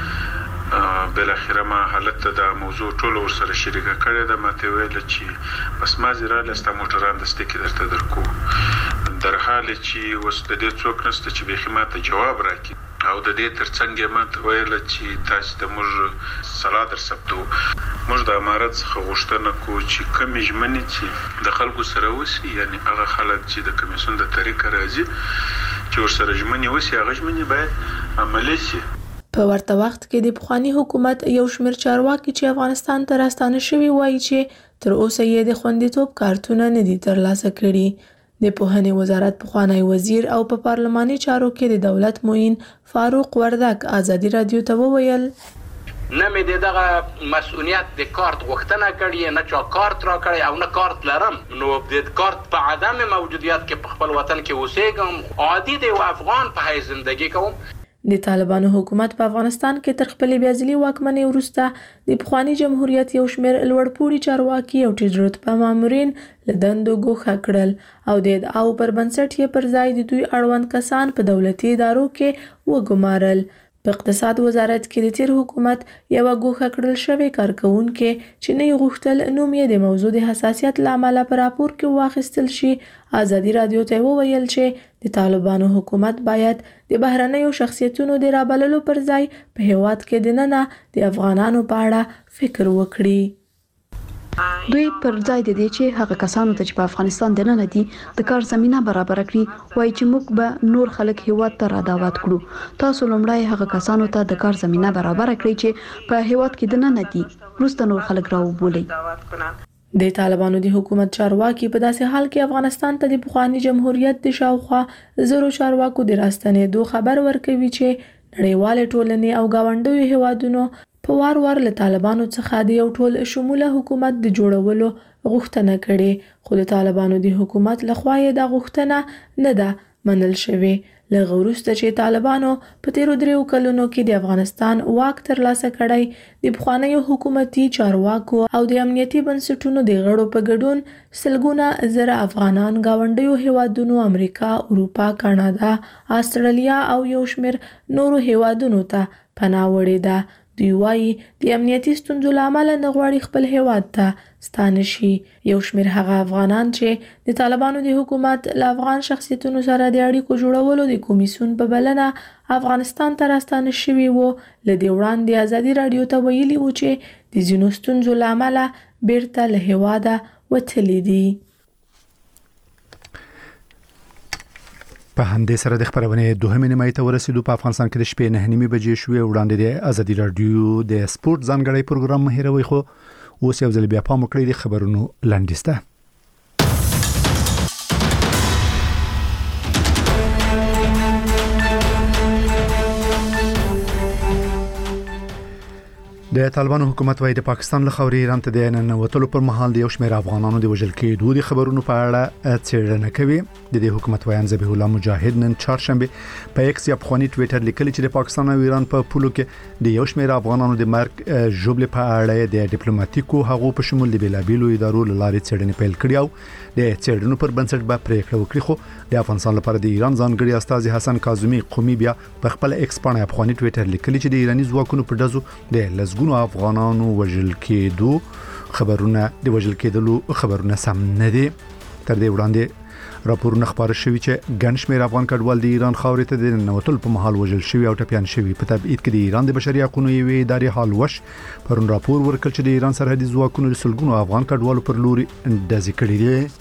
[SPEAKER 16] دي بل اخیره ما حالت د موضوع ټول ور سره شریکه کړې ده ماته ویل چې بس ما زیرا لسته موټران د ستګي درته درکو در حال چې وسته دې څوک نشته چې به خدمت جواب راکړي او د دې ترڅنګ ما ویل چې تاسو د موږ صلاح در ثبتو موږ د امارت څخه غوښتنه کوو چې کوم ژمنې چې د خلکو سره وسی یعنی هغه خلک چې د کمیسیون د طریقه راځي چې ورسره ژمنې وسی هغه ژمنې باید عملي شي
[SPEAKER 9] په ورته وخت کې د پخوانی حکومت یو شمېر چارواکي چې افغانستان ته راستانه شوي وایي چې تر اوسه یې د خوندیتوب کارتونه نه دي ترلاسه کړي د پوهنې وزارت پخوانی وزیر او په پارلماني چارو کې د دولت معین فاروق وردک ازادي رادیو ته وویل
[SPEAKER 17] نه مې د دغه مسؤلیت د کارت غوښتنه کړې نه چا کارت را کړی او نه کارت لرم نو د کارت په عدم موجودیت کې په خپل وطن کې اوسېږم عادي دی او افغان په هي ژوندۍ کوم
[SPEAKER 9] د طالبانو حکومت په افغانستان کې تر خپلې بیازلي واکمنۍ وروسته د پخوانی جمهوریت یو شمېر لوړپوړي چارواکي او ټیټ رتبه مامورین له دندو ګوښه کړل او د ادعاو پر بنسټ یې پر ځای د دوی اړوند کسان په دولتي ادارو کې وګمارل په اقتصاد وزارت کې د تیر حکومت یو ګوښه کړل شوی کارکونکو چې نه غوښتل نوم یې د موضوع د حساسیت لامل پر راپور کې واخیستل شي ازادي رادیو ته وویل چې د طالبانو حکومت باید د بهرنیو شخصیتونو د رابللو پر ځای په هیواد کې د ننه د افغانانو په اړه فکر وکړي
[SPEAKER 18] دوی پر ځای د دې چې هغه کسانو ته چې په افغانستان دننه دي د کار زمينه برابر کړي وایي چې موږ به نور خلک هیواد ته را دعوت کړو تاسو لومړی هغه کسانو ته د کار زمينه برابر کړئ چې په هیواد کې دننه دي وروسته نور خلک راوبولئ
[SPEAKER 9] د طالبانو د حکومت چارواکي په داسې حال کې افغانستان ته د پخوانی جمهوریت د شاوخوا زرو چارواکو د راستنېدو خبر ورکوي چې نړیوال ټولنې او گاونډیو هیوادونو په وار وار له طالبانو څخه د یو ټول شموله حکومت د جوړولو غوښتنه کړې خو د طالبانو د حکومت لخوا یې دا غوښتنه نه ده منل شوې لږ وروسته چې طالبانو په تیرو دریو کلونو کې د افغانستان واک ترلاسه کړی د پخوانیو حکومتي چارواکو او د امنیتي بنسټونو د غړو په ګډون سلګونه زره افغانان گاونډیو هیوادونو امریکا، اروپا، کاناډا، استرالیا او یو شمېر نورو هیوادونو ته پناه وړې ده. دوی وایي د امنیتي ستونزو له امله نه غواړي خپل هیواد ته ستانه شي. یو شمېر هغه افغانان چې د طالبانو د حکومت له افغان شخصیتونو سره د اړیکو جوړولو د کمیسیون په بلنه افغانستان ته راستانه شوي وو، له دې وړاندې ازادي راډیو ته ویلي وو چې د ځینو ستونزو له امله بیرته له هیواده وتلي دي.
[SPEAKER 1] په همدې سره د خبرونې دوهمې نیمایي ته ورسېدو. په افغانستان کې د شپې نه نیمې بجې شوې. وړاندې د ازادي راډیو د سپورت ځانګړی پروګرام مه هېروئ، خو اوس یو ځل بیا پام وکړئ د خبرونو لنډیز ته. د طالبانو حکومت وايي د پاکستان له خاورې ایران ته د ننوتلو پر مهال د یو شمېر افغانانو د وژل کېدو د خبرونو په اړه څېړنه کوي. د دې حکومت وایي ذبیح الله مجاهد نن چهارشنبه په ایکس یا پخوانی ټویټر لیکلی چې د پاکستان او ایران په پولو کې د یو شمېر افغانانو د مرګ ژوبلې په اړه د ډیپلوماټیکو هغو په شمول د بیلابیلو ادارو له لارې څېړنې پیل کړې او د څېړنو پر بنسټ به پریکړه وکړي. خو د افغانستان لپاره د ایران ځانګړي استازي حسن کاظمي قومي بیا په خپل ایکس باندې افغاني ټویټر لیکلی چې د ایرانی ځواکونو په دزو د لزګونو افغانانو وژل کېدو خبرونه د وژل کېدلو خبرونه سم نه دي. تر دې وړاندې راپورونه خبر شوي چې ګڼ شمېر افغان کډوال د ایران خاورې ته د ننوتلو په مهال وژل شوي او ټپیان شوي. په تبعید کې د ایران د بشري حقوقو یوې ادارې حال وش پرون راپور ورکړ چې د ایران سرحدي ځواکونو د سلګونو افغان کډوالو پر لوري ډزې کړې دي.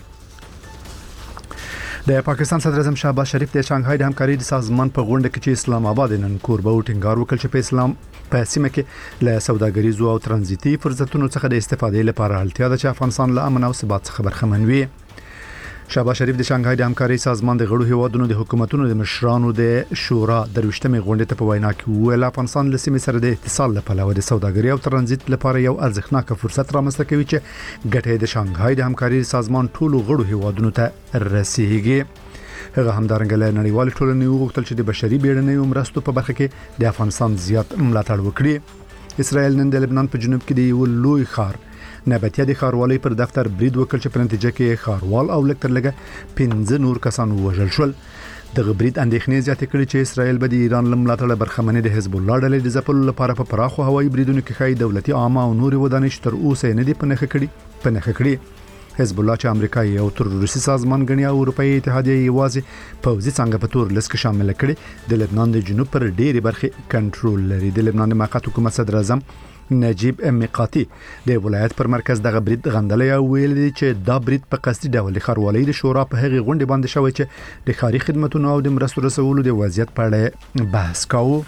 [SPEAKER 1] د پاکستان صدر اعظم شهباز شریف د شانګهای د همکارۍ د سازمان په غونډه کې چې اسلام آباد نن کوربه او ټینګار وکړ چې په اسلام په سیمه کې له سوداګریزو او ترانزیتي فرصتونو څخه د استفادې لپاره اړتیا ده چې افغانستان له امن او ثبات څخه برخمن وي. شهباز شریف د شانګهای د همکارۍ سازمان د غړو هیوادونو د حکومتونو د مشرانو د شورا درويشتمې غونډې ته په وینا کې ویل افغانستان له سیمې سره د اتصال لپاره د سوداګرۍ او ترانزیت لپاره یو ارزښتناک فرصت رامنځته کوي چې ګټه د شانګهای د همکارۍ سازمان ټولو غړو هیوادونو ته رسیږي. هغه همدارنګه له نړیوال ټولنې وغوښتل چې د بشري بیړنیو مرستو په برخه کې د افغانستان زیات ملاتړ وکړي. اسرائیل نن د لبنان په جنوب کې د یو لوی ښار نباتیا د ښاروالۍ پر دفتر برید وکړ چې په نتیجه کې ښاروال او لکتر لګه پنځه نور کسان وژل شول. د غبرید اندېښنې زیاتې کړې چې اسرائیل به د ایران لملاتړ برخمنې د حزب الله ډلې د ځپلو لپاره په پراخو هوایي بریدونو کې خای دولتي عامه او نور ودانۍ تر اوسه نه دي پنهخه کړي پنهخه کړي. حزب الله چې امریکایي او تروریستي سازمان غني او اروپאי اتحادیه یوازې پوځي څنګه په تور لسک شامل کړي د لبنان د جنوب پر ډېری برخه کنټرول لري. د لبنان د موقت حکومت صدر اعظم نجیب میقاتی د ولایت پر مرکز دغه برید غندلې او ویل دي چې دا برید په قصدي ډول خاروالۍ د شورا په هغه غونډه باندې شوی چې د خاري خدماتو او د مرستو رسولو د وضعیت په اړه بحث کاوه.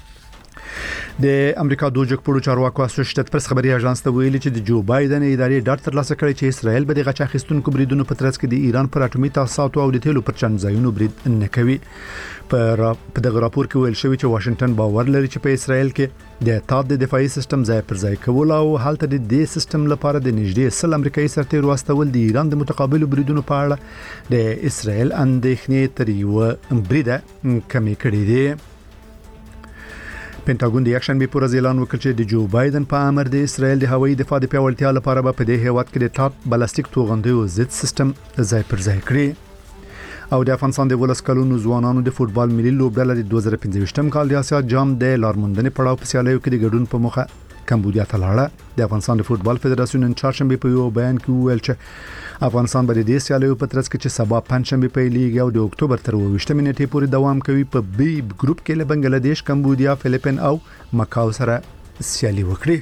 [SPEAKER 1] د امریکا د جګپړو چارواکو اسوسییټډ پریس خبري اژانس ته ویلي چې د جو بایدن ادارې ډاټ ترلاسه کړی چې اسرائیل به د غچ اخیستونکو بریدونو په ترڅ کې د ایران پر اټومي تاسیساتو او د تیلو پر چنځایونو برید نه کوي. په دغه راپور کې ویل شوی چې واشنگټن باور لري چې په اسرائیل کې د تاد د دفاعي سیستم ځای پر ځای کول او حالت د دې سیستم لپاره د نږدې سل امریکایي سرتیر واستول د ایران د متقابل بریدونو په اړه د اسرائیل اندېښنې تر یو بریده کمی کړې دي. پینټاګون د یکشنبه پر ورځ اعلان وکړ چې د جو بایدن په امر د اسرائیل د هوایي دفاع د پیاوړتیا لپاره به په دې هیواد کې د ټاپ بلاستیک توغندیو ضد سیستم ځای پر ځای کړي. او د افغانستان د ولس کلونو ځوانانو د فوتبال ملي لوبډله د دوه زره پنځه کال د اسیا جام د لارموندنې پړاو په سیالیو کې د ګډون په موخه کمبودیا ته لاړه. د افغانستان د فوتبال فدراسیون نن چهارشنبه په یو بیان کې ویل چې افغانستان به د دې سیالیو په ترڅ کې چې سبا پنځشنبه پیلېږي او د اکتوبر تر اوویشتمې نیټې پورې دوام کوي په بي ګروپ کې له بنگلاديش، کمبودیا، فلیپین او مکاو سره سیالي وکړي.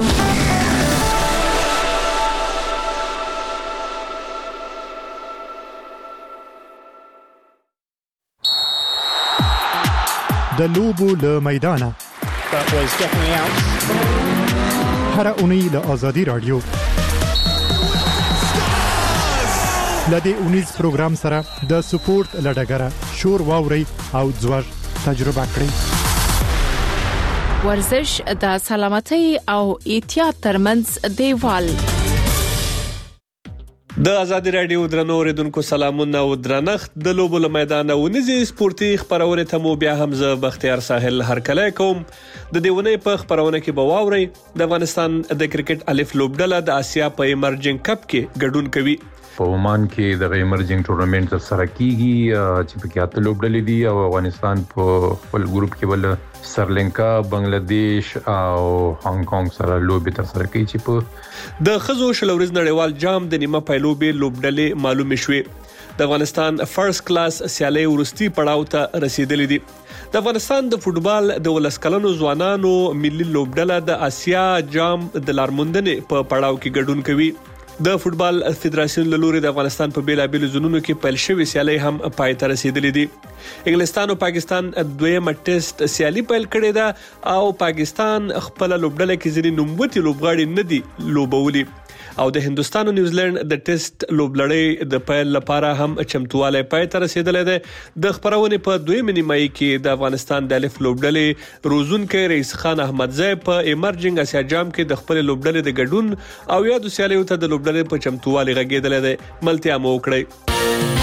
[SPEAKER 14] د لوبو له میدانه هر اونۍ له آزادي رادیو لدې اونیز پروګرام سره د سپورت لډګره شور واوري او ځوړ تجربه کړئ.
[SPEAKER 4] ورزش د سلامتۍ او احتیاط ترمنځ دیوال.
[SPEAKER 19] د ازادي رادیو درنو اوریدونکو سلامونه او درنښت د لوبو له میدان ونیزي سپورتي خبرونه ته مو بیا هم زه بختیار ساحل هرکلی کوم د دیونې په خبرونه کې به واوري د افغانستان د کرکټ الف لوبډله د اسیا په ایمرجنګ کپ کې ګډون کوي
[SPEAKER 20] په عمان کې د ایمرجنګ ټورنمنت تر سره کیږي چې په کې اته لوبډلې دي او افغانستان په خپل ګروپ کې ول سریلانکا بنگلاديش او هانګ کانګ سره لوبي تر سره کوي چې په
[SPEAKER 19] د خزو شلوريز نړیوال جام د نیمه پایلوبې لوبډلې معلومه شوې د افغانستان فرست کلاس سیالي ورستي پړاو ته رسیدلې دي د افغانستان د فوتبال د ولسکلنو ځوانانو ملي لوبډله د اسیا جام د لارموندنې په پړاو کې ګډون کوي د فوتبال فدراسیون له لوري د افغانستان په بیلابیل زونونو کې پیل شوې سیالي هم پای ته رسیدلې دي انګلستان او پاکستان دویمه ټیسټ سیالي پیل کړې ده او پاکستان خپل لوبډله کې ځینې نوموتي لوبغاړي نه دي لوبولي او د هندستان او نیوزیلند د ټیسټ لوبلړۍ د پیل لپاره هم چمتواله پای ته رسیدلې ده د خبرونه په دویمه نیمایي کې د افغانستان د الف لوبډلې روزونکو رئیس خان احمدزی په ایمرجنګ اسیا جام کې د خپل لوبډلې د ګډون او یادو سیالیو ته د لوبډلې په چمتواله غږیدلې ده ملتیا مو وکړي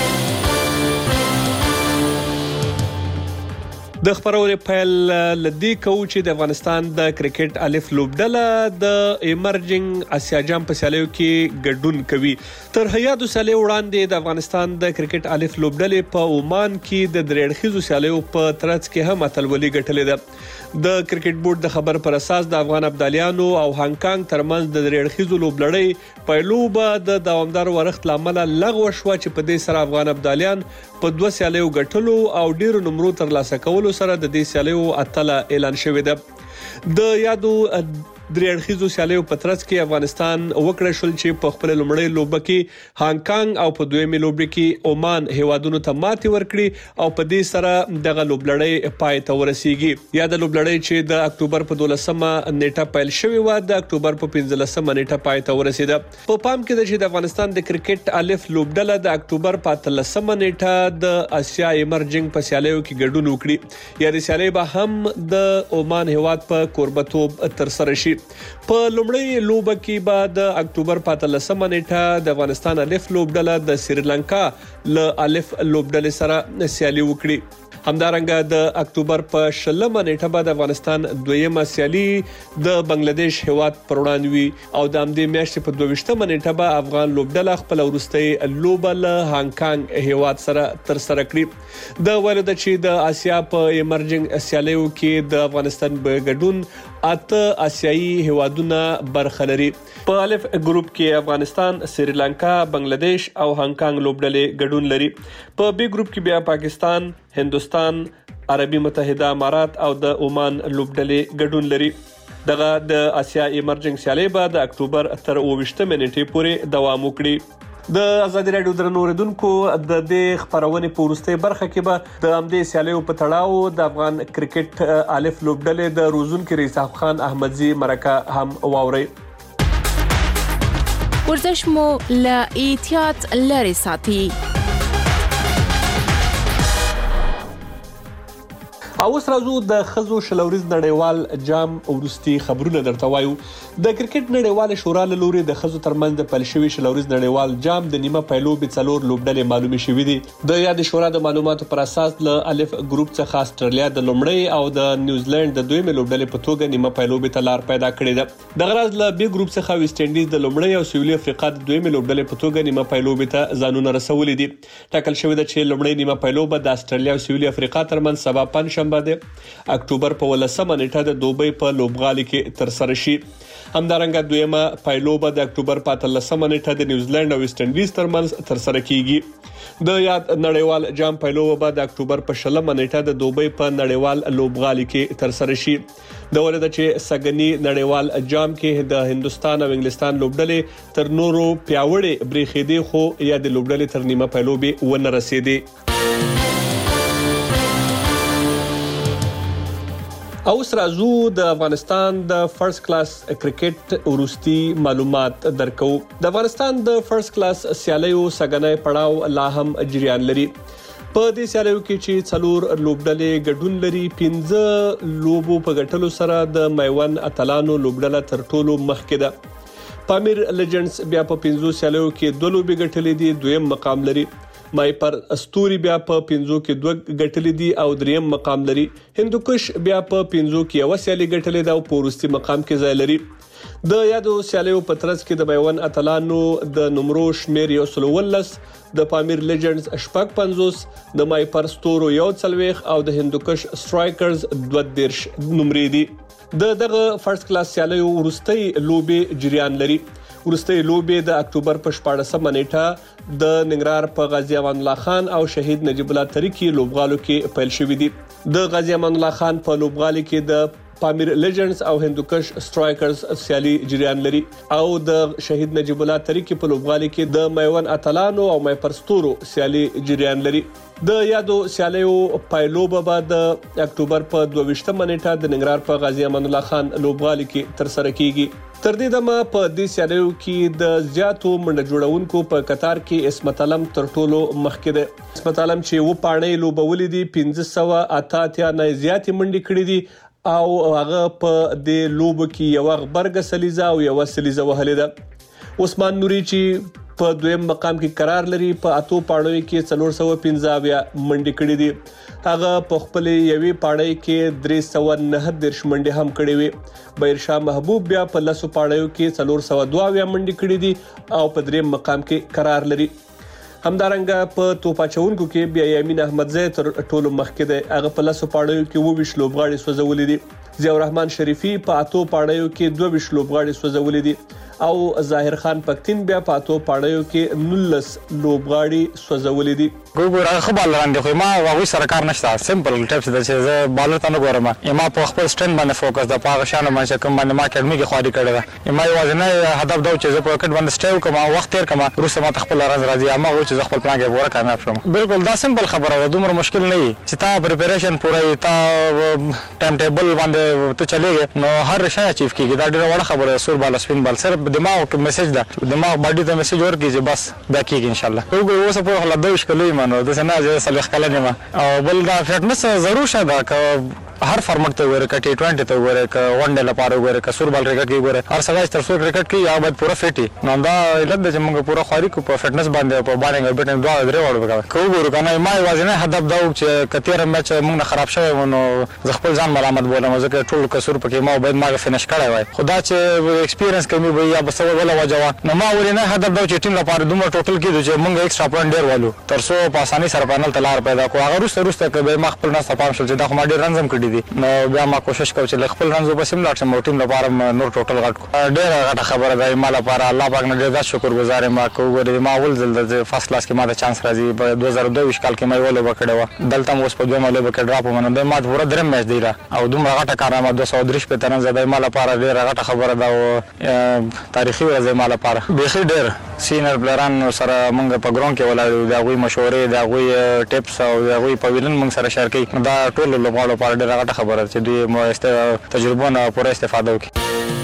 [SPEAKER 19] د خبرونه پیل لدی کوچ د افغانستان د کرکټ الف لوبډله د ایمرجنګ اسیا جام په سیالیو کې ګډون کوي تر هيادو سیالیو وړاندې د افغانستان د کرکټ الف لوبډله په عمان کې د درېړخیزو سیالیو په ترڅ کې هم اتلولي ګټلې ده د کرکټ بورډ د خبر پر اساس د افغان ابدالیانو او هانګ کانګ ترمنځ د درېړخیزو لوبلړۍ پایلوبه د دوامدار ورښت لامل لغوه شو چې په دې سره افغان ابدالیان په دوه سیالیو ګټلو او ډیرو نمرو ترلاسه کولو سره د دې سیالیو اتله اعلان شوې ده د یادو درېړخیزو سیالیو په ترڅ کې افغانستان وکړه شول چې په خپل لومړی لوبه کې هانګ کانګ او په دویمه لوبه کې عمان هیوادونو ته ماتې ورکړي او په دې سره دغه لوبلړۍ پای ته ورسیږي یا د لوبلړۍ چې د اکتوبر په دولسمه نیټه پیل شوې و د اکتوبر په پنځلسمه نیټه پای ته ورسیده په پام کې د چې د افغانستان د کرکټ الف لوبډله د اکتوبر په اتلسمه نیټه د اسیا ایمرجنګ په سیالیو کې ګډون وکړي یا د سیالي به هم د عمان هیواد په کوربتوب تر سره شي په لومړی لوبه کې بعد د اکتوبر په اتلسمه نیټه د افغانستان الف لوبډله د سریلانکا له الف لوبډلې سره سیالي وکړي همدارنګه د اکتوبر په شلمه نیټه بعد افغانستان دویمه سیالي د بنگلاديش هیواد پر وړاندې او د امدې میاشتې په دویشتمه نیټه به افغان لوبډله خپل ورستۍ لوبه له هانګ کانګ هیواد سره تر سره کړی د ولود چې د اسیا په ایمرجنګ سیالیو کې د افغانستان په ګډون اته آسیایي هیوادونه برخه لري په الف ګروپ کې افغانستان سریلانکا بنگلاديش او هانګ کانګ لوبډلې ګډون لري په بي ګروپ کې بیا پاکستان هندستان عربي متحده امارات او د عمان لوبډلې ګډون لري دغه د اسیا ایمرجنګ سیالي بعد د اکتوبر تر اوویشتمه نیټې پورې دوام وکړي د ازادي رادیو درنو اوریدونکو د دې خبرونه په ورسته برخه کې به د امدې سیالیو په تړاو د افغان کرکټ الف لوبډلې د روزونکو رئیس خان احمدزی مرکه هم واوري
[SPEAKER 4] ورزش مو له احتیاط لري ساتي
[SPEAKER 19] او اوس راځو د خزو شلوريز نړیوال جام ورستي خبرونه درته وایو د کرکټ نړیوال شورا له لوري د خزو ترمنځ د پلشوي شلوريز نړیوال جام د نیمه پایلوبې څلور لوبډلې معلومه شوې دي د یاد شورا د معلوماتو پر اساس له الف ګروپ څخه استرالیا د لومړی او د نیوزیلند د دویمه لوبډلې په توګه نیمه پایلوبې ته لار پیدا کړې ده د غرض له بي ګروپ څخه ویسټ انډیز د لومړی او سویلي افریقا د دویمه لوبډلې په توګه نیمه پایلوبې ته ځانونه رسولې دي ټاکل شوې ده چې لومړی نیمه پایلوبه د استرالیا او سویلي افریقا ترمنځ سبا پنځشنبه د اکتوبر په ولسمه نیټه د دوبۍ په لوبغالي کې تر سره شي همدارنګه دویمه پایلوبه د اکتوبر په اتلسمه نیټه د نیوزیلند او ویسټ انډیز ترمنځ تر سره کیږي د یاد نړیوال جام پایلوبه د اکتوبر په شلمه نیټه د دوبۍ په نړیوال لوبغالي کې تر سره شي د ولید چې سګنی نړیوال جام کې د هندستان او انګلستان لوبډلې تر نورو پیاوړې بریخېدي خو یا د لوبډلې تر نیمه پایلوبه ونه رسیدي اوس راځو د افغانستان د فرست کلاس کرکټ ورستي معلومات درکو د افغانستان د فرست کلاس سیالیو سګنی پړاو لا هم جریان لري په دې سیالیو کې چې څلور لوبډلې ګډون لري پنځه لوبو په ګټلو سره د میوان اتلانو لوبډله تر ټولو مخکې ده پامیر لیجنډز بیا په پنځو سیالیو کې دوه لوبې ګټلې دي، دویم مقام لري. مایپر استوري بیا په پنځو کې دوه ګټلې دي او دریم مقام لري. هندوکش بیا په پنځو کې یو سیالي ګټلې ده او په وروستي مقام کې ځای لري. د یادو سیالیو په ترڅ کې د میوند اتلانو د نمرو شمیر یو سل ولس، د پامیر لیجنډز شپږ پنځوس، د مایپر ستورو یو څلوېښت او د هندوکش سټرایکرز دوه دېرش نمرې دي. د دغه فرست کلاس سیالیو وروستي لوبې جریان لري. وروستي لوبې د اکتوبر په شپاړسمه نیټه د ننګرهار په غازی امان الله خان او شهید نجیب الله تریکی لوبغالو کې پیل شوې دي. د غازی امان الله خان په لوبغالي کې د پامیر لیجنډز او هندوکش سټرایکرز سیالي جریان لري او د شهید نجیب الله تریکی په لوبغالي کې د میوند اتلانو او مایپر ستورو سیالي جریان لري. د یادو سیالیو پایلوبه به د اکتوبر په دوه ویشتمه نیټه د ننګرهار په غازی امان الله خان لوبغالي کې تر سره کیږي. تر دې دمه په دې سیالیو کې د زیاتو منډه جوړونکو په قطار کې اسمت علم تر ټولو مخکې ده. اسمت علم چې و پاڼې لوبولې دي پنځه سوه اته اتیا نه زیاتې منډې کړې دي او هغه په دې لوبو کې یو غبرګ سلیزه او یو سلیزه وهلې ده. عثمان نوري چې په دویم مقام کې قرار لري په اتو پاڼو کې څلور سوه پنځه اویا منډې کړې دي. هغه په خپل یوې پاڼې کې درې سوه نهه دېرش منډې هم کړې وي. بهرشاه محبوب بیا په لسو پاڼو کې څلور سوه دوه اویا منډې کړې دي او په دریم مقام کې قرار لري. همدارنګه په توپا چونکو کې بیا یمین احمدزی تر ټولو مخکې دی. هغه په لسو پاڼو کې اووه ویشت لوبغاړي سوځولې دي. ضیاء الرحمن شریفي په اتو پاڼو کې دوه ویشت لوبغاړي سوځولې دي او ظاهر خان پښتين بیا په اتو پاڼو کې نولس لوبغاړي سوځولې دي.
[SPEAKER 21] ګورګور هغه بال لاندې خو ما واغوي سرکار نشته، سمپل ټیپس د چې زه بالر ته نه ګورم. ما په خپل سټند باندې فوکس د پاغه شانه باندې کوم باندې ما اکیډمي کې خواري کړې ده. ما یوازې نه هدف دا چې زه په وکټ باندې سټیو کوم وخت تیر کوم روسه ما خپل راز راځي ما و چې خپل پلان کې پوره کامیاب شوم. بالکل دا سمپل خبره ده، دومره مشکل نه وي چې تا پریپریشن پوره تا ټایم ټیبل باندې ته چلےږي نو هر شي اچیو کیږي. دا ډیره وړه خبره. سور بال سپین بال صرف دماغ کې میسج ده، دماغ باډي ته میسج ورکړي چې بس دا کیږي ان شاء الله. وګورئ اوس په خلا دوش کلوي مانو د سنا چې صالح کلنه ما او بل دا فټنس ضرور شته که هر فارمټ ته وره کټي ټوئنټي ته وره ک ون ډے لپاره وره ک سور بال ریکټ کې وره هر سړی تر سور ریکټ کې یا باید پوره فټي نو دا علت د موږ پوره خاري کو په فټنس باندې په باندې بیټینګ دوه درې وړو وکړه. کو ګورو کنه ما یوازې نه هدف دا چې کتیر میچ موږ نه خراب شوی نو زه خپل ځان ملامت بولم ځکه ټول کسور پکې ما باید ما فینش کړی وای. خدا چې ایکسپیرینس کمی وي یا بس ولا وجوا نو ما ورنه هدف دا چې ټیم لپاره دومره ټوټل کې چې موږ ایکسترا پوینټ ډیر والو تر څو په اساني سره فائنل تلار پیدا کو. هغه روسته روسته کې ما خپل نه صفام شول چې دا خو ما ډیر رنزم کړی دي نو بیا ما کوشش کوم چې خپل رنزو بسم لاړ شم ټیم لپاره نور ټوټل غټ کو. ډیر غټه خبره ده ما لپاره. الله پاک نه ډیر شکر گزار ما کو ګورې ما ول زل د فرست کلاس کې ما د چانس راځي په دوه زره دوه کال کې مې ولې وکړه و دلته مو په دوه مله وکړ ډراپ ومنه د ما پورا درم میچ دی را او دومره غټه کارنامه دوه سوه درې په ترن زده ما لپاره ډیر غټه خبره ده او تاریخي ورځ ما لپاره بيخي ډیر سینر پلیران سره موږ په ګراوند کې ولاړو دا غوي مشورې دا غوي ټیپس او دا غوي په ویلن موږ سره شیر کړي. دا ټول لوبغاړو لپاره ډیر غټه خبره چې دوی مو تجربه نه پوره استفاده وکړي.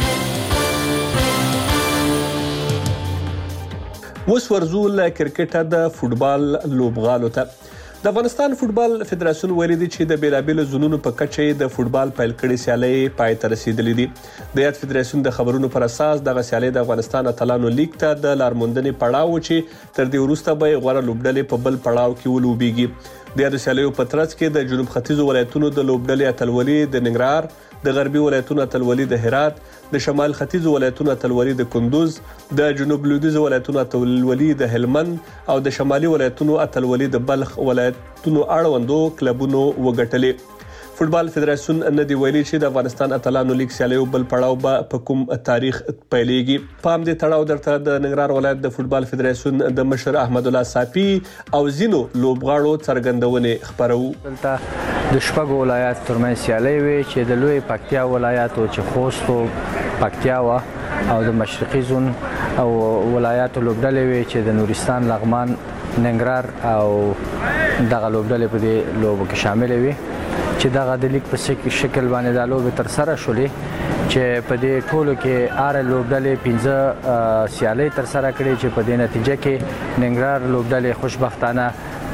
[SPEAKER 19] اوس ورزو له کرکټ د فوتبال لوبغالو ته. د افغانستان فوتبال فدراسیون ویلي دی چې د بیلابیلو زونونو په کچه د فوتبال پیل کړي سیالي پای ته رسیدلې دي. د یاد فدراسیون د خبرونو پر اساس د سیالي د افغانستان اتلانو لیګ ته د لارموندنې پړاو چې تر دې وروسته به غوړه لوبډلې په بل پړاو کې ولوبېږي. د یاد سیالیو په ترڅ کې د جنوب ختیځو ولایتونو د لوبډلې اتلولي د ننګرهار، د غربي ولایتونو اتلولي د هرات، د شمال ختیځو ولایتونو اتلولي د کندوز، د جنوب لویدیځو ولایتونو اتلولي د هلمند او د شمالي ولایتونو اتلولي د بلخ ولایتونو اړوندو کلبونو وګټلې. فوتبال فدراسیون نه دی ویلي چې د افغانستان اتلانو لیګ سیالیو بل پړاو به په کوم تاریخ پیلېږي. په همدې تړاو درته د ننګرهار ولایت د فوتبال فدراسیون د مشر احمد الله صافي او ځینو لوبغاړو څرګندونې خپرو.
[SPEAKER 22] دلته د شپږو ولایت ترمنځ سیالي وي چې د لوی پکتیا ولایت او چې خوست او پکتیا و او د مشرقي زون او ولایت لوبډلې وي چې د نورستان، لغمان، ننګرهار او دغه لوبډلې په دې لوبو کې شامل وي چې دغه د لیګ په شکل باندې د لوبې تر سره شولې چې په دې ټولو کې ار لوبډلې پنځه سیالۍ تر سره کړې چې په دې نتیجه کې ننګرهار لوبډلې خوشبختانه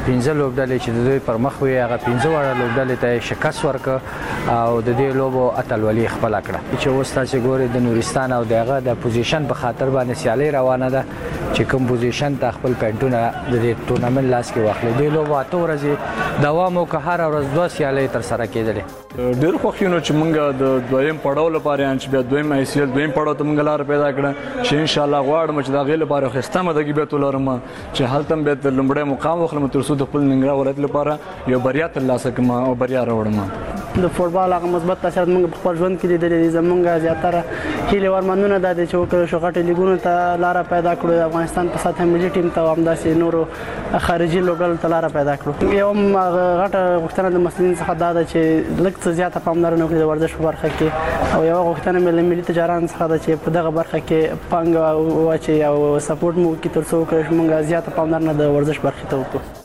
[SPEAKER 22] پنځه لوبډلې چې د دوی پر مخ وي هغه پنځه وړه لوبډلې ته شکست ورکړ او د دې لوبو اتلولي خپل کړه چې اوس تاسو ګورئ د نورستان او دغه د پوزیشن په خاطر باندې سیالي روانه ده چې کوم پوزیشن ته خپل پینټونه د دې ټورنمنت لاس کې واخلي د لوبو اته ورځې دوام او که هر ورځ دوه سیالۍ تر سره کېدلې
[SPEAKER 2] ډېر خوښ یم چې موږ د دویم پړاو لپاره چې بیا دویم آی سی ایل دویم پړاو ته موږ لار پیدا کړه چې ان شاء الله غواړم چې دا غي لپاره خسته مده بیت ولرم چې هلته به تر لمړی مقام وخلم تر څو د خپل ننګرهار ولایت لپاره یو بریا ترلاسه کړم او بریا راوړم
[SPEAKER 5] د فوټبال هغه مثبت تاثیر موږ په خپل ژوند کې لیدلې زمونږ زیاتره هیله ورمنونه د چې وکړو شو غټ لیګونو ته لار پیدا کړو د افغانستان په سطح ملي ټیم ته همداسې نورو خارجي لوبډلو ته لار پیدا کړو یو غټه غوښتنه د مسلمانانو څخه دا ده چې لږ څه زیاته پاملرنه وکړي د ورزش په برخه کې او یو غوښتنه مې له ملي تجارت څخه ده چې په دغه برخه کې پانګه واچي او سپورټ مو کې تر څو وکړو موږ زیاته پاملرنه د ورزش برخه ته وکړو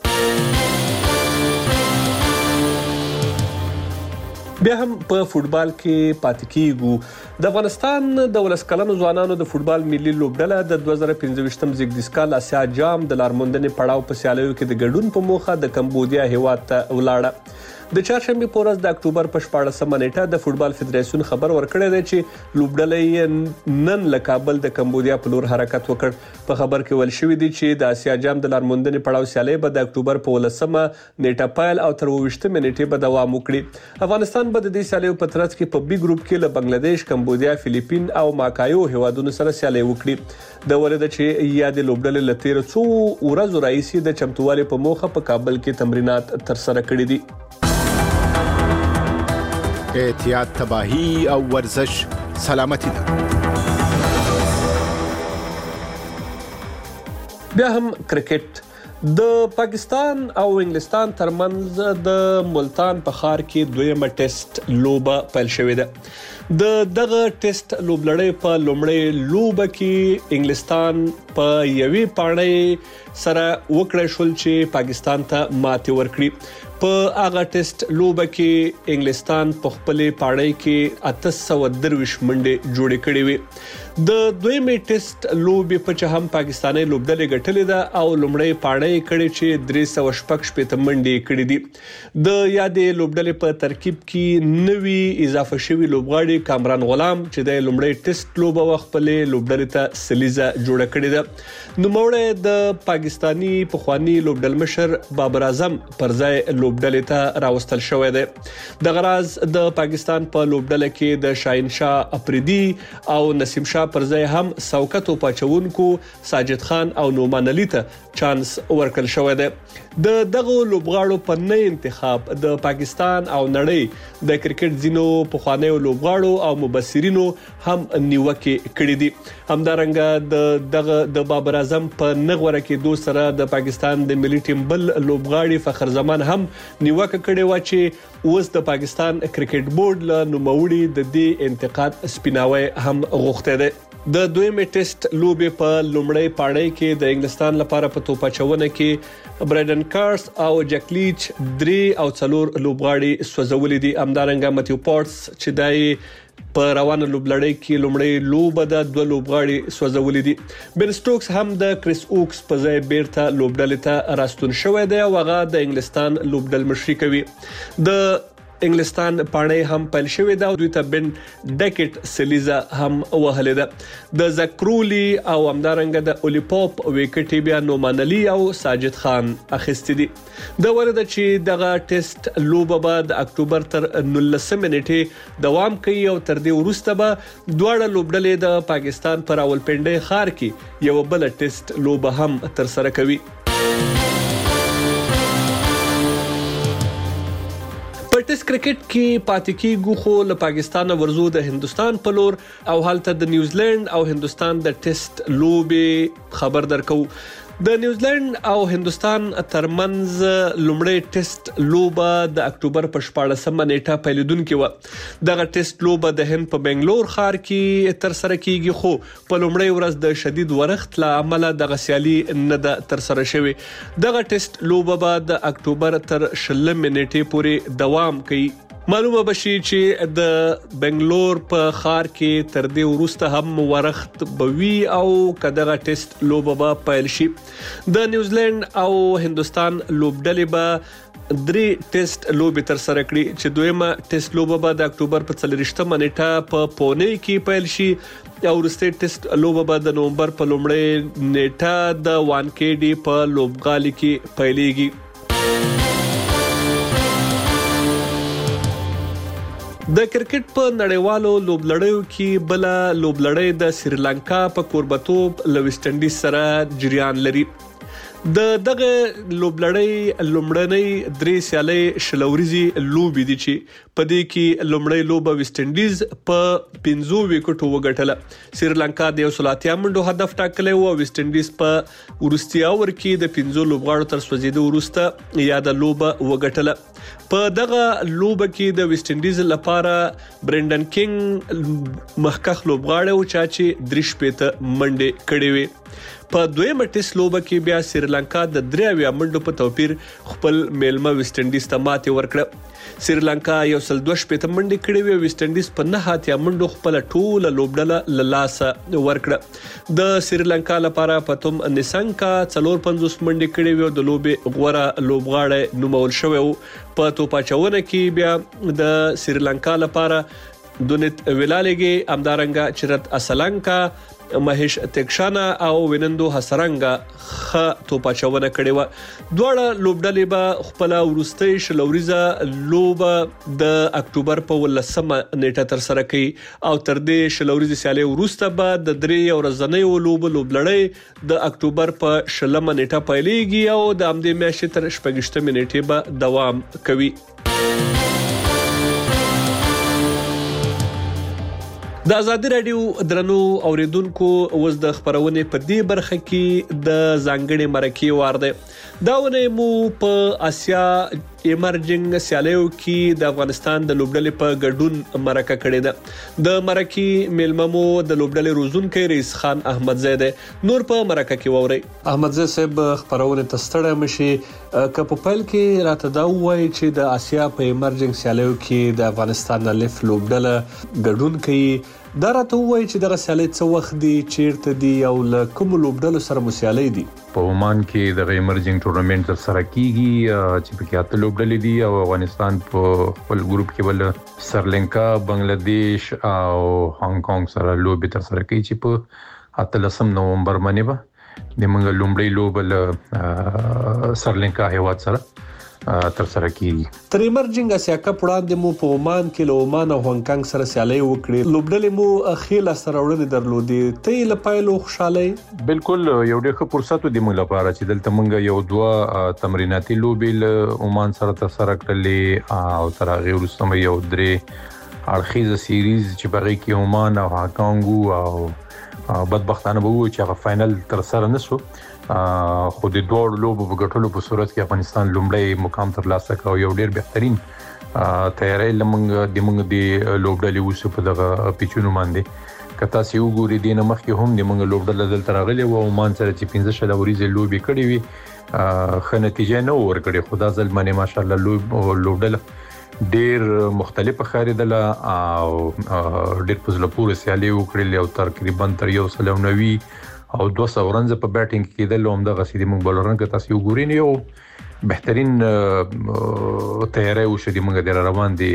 [SPEAKER 19] بیا هم په فوتبال کې پاتې کیږو د افغانستان د ولس کلنو ځوانانو د فوتبال ملي لوبډله د دوه زره پنځه زیږدیز کال اسیا جام د لارموندنې پړاو په سیالیو کې د ګډون په موخه د کمبودیا هیواد ته ولاړه د چهارشنبه په ورځ د اکتوبر په شپاړسمه نیټه د فوتبال فدراسیون خبر ورکړی دی چې لوبډله نن له کابل د کمبودیا په لور حرکت وکړ په خبر کې ویل شوی دی چې د اسیا جام د لارموندنې پړاو سیالي به د اکتوبر په ولسمه نیټه پیل او تر اوویشتمه نیټې به دوام وکړي افغانستان به د دې سیالیو په ترڅ کې په بي ګروپ کې له بنگلاديش کمبودیا فلیپین او ماکایو هیوادونو سره سیالي وکړي د ولید چې یاد لوبډله لتیر څو ورځې راځي د چمتووالي په موخه په کابل کې تمرینات تر سره کړي دي
[SPEAKER 7] احتیاط تباہی او ورزش سلامتی ده
[SPEAKER 19] بیا هم کرکټ د پاکستان او انګلستان ترمنځ د ملتان په ښار کې دویمه ټیسټ لوبه پیل شوې ده د دغه ټیسټ لوبلړۍ په لومړۍ لوبه کې انګلستان په یوې پاڼې سره وکړه شول چې پاکستان ته ماتې ورکړي په هغه ټیسټ لوبه کې انګلستان په خپلې پاڼۍ کې اته سوه درویش منډې جوړې کړې وې د دویمې ټیسټ لوبې په چې هم پاکستاني لوبډلې ګټلې ده او لومړی پاڼۍ کړې چې درې سوه شپږ شپېته منډې کړې دي د یادې لوبډلې په ترکیب کې نوي اضافه شوي لوبغاړي کامران غلام چې د لومړی ټیسټ لوبه وخپلې لوبډلې ته سلیزه جوړه کړې ده نوموړی د پاکستانی پخوانی لوبډل مشر بابر اعظم پر ځای لوبډلې ته راوستل شوی دی د غراز د پاکستان په لوبډله کې د شاهین شاه افریدي او نسیم شاه پر ځای هم سوکتو پاچونکو ساجد خان او نومان علي ته چانس ورکړل شوی دی د دغه لوبغاړو په نه انتخاب د پاکستان او نړۍ د کرکټ ځینو پخوانیو لوبغاړو او مبصرینو هم نیوکه کړې دي همدارنګه د دغه د بابر اعظم په نغوره کې دوه سره د پاکستان د ملي ټیم بل لوبغاړي فخر زمان هم نیوکه کړې و چې اوس د پاکستان کرکټ بورډ له نوموړي د دې انتقاد سپیناوي هم غوښته ده د دویمې ټیسټ لوبې په لومړی پاڼۍ کې د انګلستان لپاره په توپاچونه کې برایډن کارس او جکلیچ درې او څلور لوبغاړي سوځولې دي همدارنګه متیو پورټس چې دای په روانه لوبلړۍ کې لومړی لوبه د دوه لوبغاړي سوځولې دي بن سټوکس هم د کریس اوکس په ځای بیرته لوبډلې ته راستون شوی دی او هغه د انګلستان لوبډل مشري کوي د انګلستان پاڼۍ هم پیل شوې ده او دوی ته بن ډیکټ سلیزا هم وهلې ده د زکرولی او همدارنګه د اولیپوپ وکټي بیا نومان علي او ساجد خان اخیستي دي د ورده چې دغه ټیسټ لوبه به د اکتوبر تر نولسمه نیټې دوام کوي او تر دې وروسته به دواړه لوبډلې د پاکستان پر راولپنډۍ ښار کې یو بل ټیسټ لوبه هم تر سره کوي په ټیسټ کرکټ کې پاتې کیږو خو له پاکستان ورزو د هندستان په لور او حالت د نیوزیلند او هندستان د ټیسټ لوبې خبر درکو د نیوزیلند او هندستان ترمنځ لومړی ټیسټ لوبه د اکتوبر په شپاړسمه نیټه پیلېدونکې و دغه ټیسټ لوبه د هند په بنگلور ښار کې تر سره کیږي خو په لومړی ورځ د شدید ورښت له امله دغه سیالي نه ده تر سره شوې دغه ټیسټ لوبه به د اکتوبر تر شلمې نیټې پورې دوام کوي معلومه بشي چې د بنگلور په خار کې تر دې وروسته هم ورخت بوي او کداغه ټیسټ لوبه به پیل شي. د نیوزیلند او هندستان لوبډلې به درې ټیسټ لوبې تر سره کړي چې دویمه ټیسټ لوبه به د اکتوبر په څلورشتمه نیټه په پونه کې پیل شي او وروستۍ ټیسټ لوبه به د نومبر په لومړۍ نیټه د وانکېډي په لوبغالي کې پیلېږي. د کرکټ په نړیوالو لوبلړیو کې بل لوبلړی د سریلانکا په کوربتوب له ویسټ انډیز سره جریان لري. د دغه لوبلړی لومړنۍ درې سیالۍ شلوريزي لوبې دي چې په دې کې لومړی لوبه ویسټ انډیز په پنځو وکټو وګټله. سریلانکا د یو سلاتیا منډو هدف ټاکلی او ویسټ انډیز په ورستي اور کې د پنځو لوبغاړو تر سوځیدو وروسته یا د لوبه وګټله. په دغه لوبه کې د ویسټ انډیز لپاره برندن کینګ مخکخ لوبغاړی او چې درش پېته منډه کړې وي. په دویمه ټیسټ لوبه کې بیا سریلانکا د درې اویا منډو په توپیر خپل میلمه ویسټ انډیز ته ماتې ورکړه. سریلانکا یو سل دوه شپېته منډې کړې وي، ویسټ انډیز په نه اتیا منډو خپل ټوله لوبډله له لاسه ورکړه. د سریلانکا لپاره پتوم نسنګا څلور پنځوس منډې کړې وي او د لوبې غوره لوبغاړی نومول شوی وو. په توپاچونه کې بیا د سریلانکا لپاره دونیت ویلالګي، امدارنګا چرت اسلانکا، مهیش تکشانا او وینندو حسرنګا خ توپاچونه کړي و. دواړه لوبډلې به خپل ورستۍ شلوريزه لوبه د اکتوبر په ولسمه نیټه تر سره کوي او تر دې شلوريزه سیالي ورسته به د درې ورځنۍ لوب لوبلړۍ د اکتوبر په شلمه نیټه پیلېږي او د امدې میاشتې تر شپږشتمه نیټه به دوام کوي. د آزادي رادیو درنو اوریدونکو اوس د خبرونه په دې برخه کې د ځانګړي مرکې وار دی. دا ونه مو په آسیا ایمرجنګ سیالیو کې د افغانستان د لوبډلې په ګډون مرکه کړې ده. د مرکې میلممو د لوبډلې روزونکو رئیس خان احمد زید نور په مرکه کې ووري. احمد زید صاحب خبرونه تستړه مشي که په پل کې راته دا وایي چې د آسیا په ایمرجنګ سیالیو کې د افغانستان الف لوبډله ګډون کوي. دا راته وایي چې دغه سیالي څه وخت دی، چیرته دی او له کوم لوبډلو سره مسیالي دي؟
[SPEAKER 20] په عمان کې د ایمرجنګ ټورنمنت تر سره کیږي چې په کې اته لوبډلې دي او افغانستان په خپل ګروپ کې بل سریلانکا، بنگلاديش او هانګ کانګ سره لوبي تر سره کوي چې په اتلسم نومبر باندې به د منګ لومړی لوب له سریلانکا هیواد سره تر سره کیږي.
[SPEAKER 19] تر ایمرجنګ اسیا کپ وړاندې مو په عمان کې له عمان او هانګ کانګ سره سیالي وکړې. لوبډلې مو اخیله سره وړاندې درلودې. ته له پایلو خوشاله؟
[SPEAKER 20] بالکل یو ډېر ښه فرصت دی موږ لپاره چې دلته موږ یو دوه تمریناتي لوبې له عمان سره تر سره کړلې او تر هغه وروسته یو درې اړخیزه سیریز چې په کې عمان او هانګ کانګ او بدبختانه به و چې هغه فائنل تر سره نشو. خو د دوه لوبو په ګټلو په صورت کې افغانستان لومړی مقام ترلاسه کړ او یو ډېر بهترین تیاری لمنګ د موږ د لوبډلې وسو په دغه پیچونو باندې کتا سی وګوري د نمخ کې هم د موږ لوبډلې دلته راغلي او عمان سره چې پنځه شلوريزه لوبي کړې وي خه نتیجه نه ورکړي. خدا ځل باندې ماشاءالله لوب لوبډله ډېر مختلفه خریدله او ډېر په زړه پورې سیالي وکړلې او تقریبا تر یو سل او نوي او دوه سو رنز په بیټینګ کې د لوم د غسیدي موږ بولران کې تاسو وګورئ یو بهترین تیاری وشو موږ د روان دي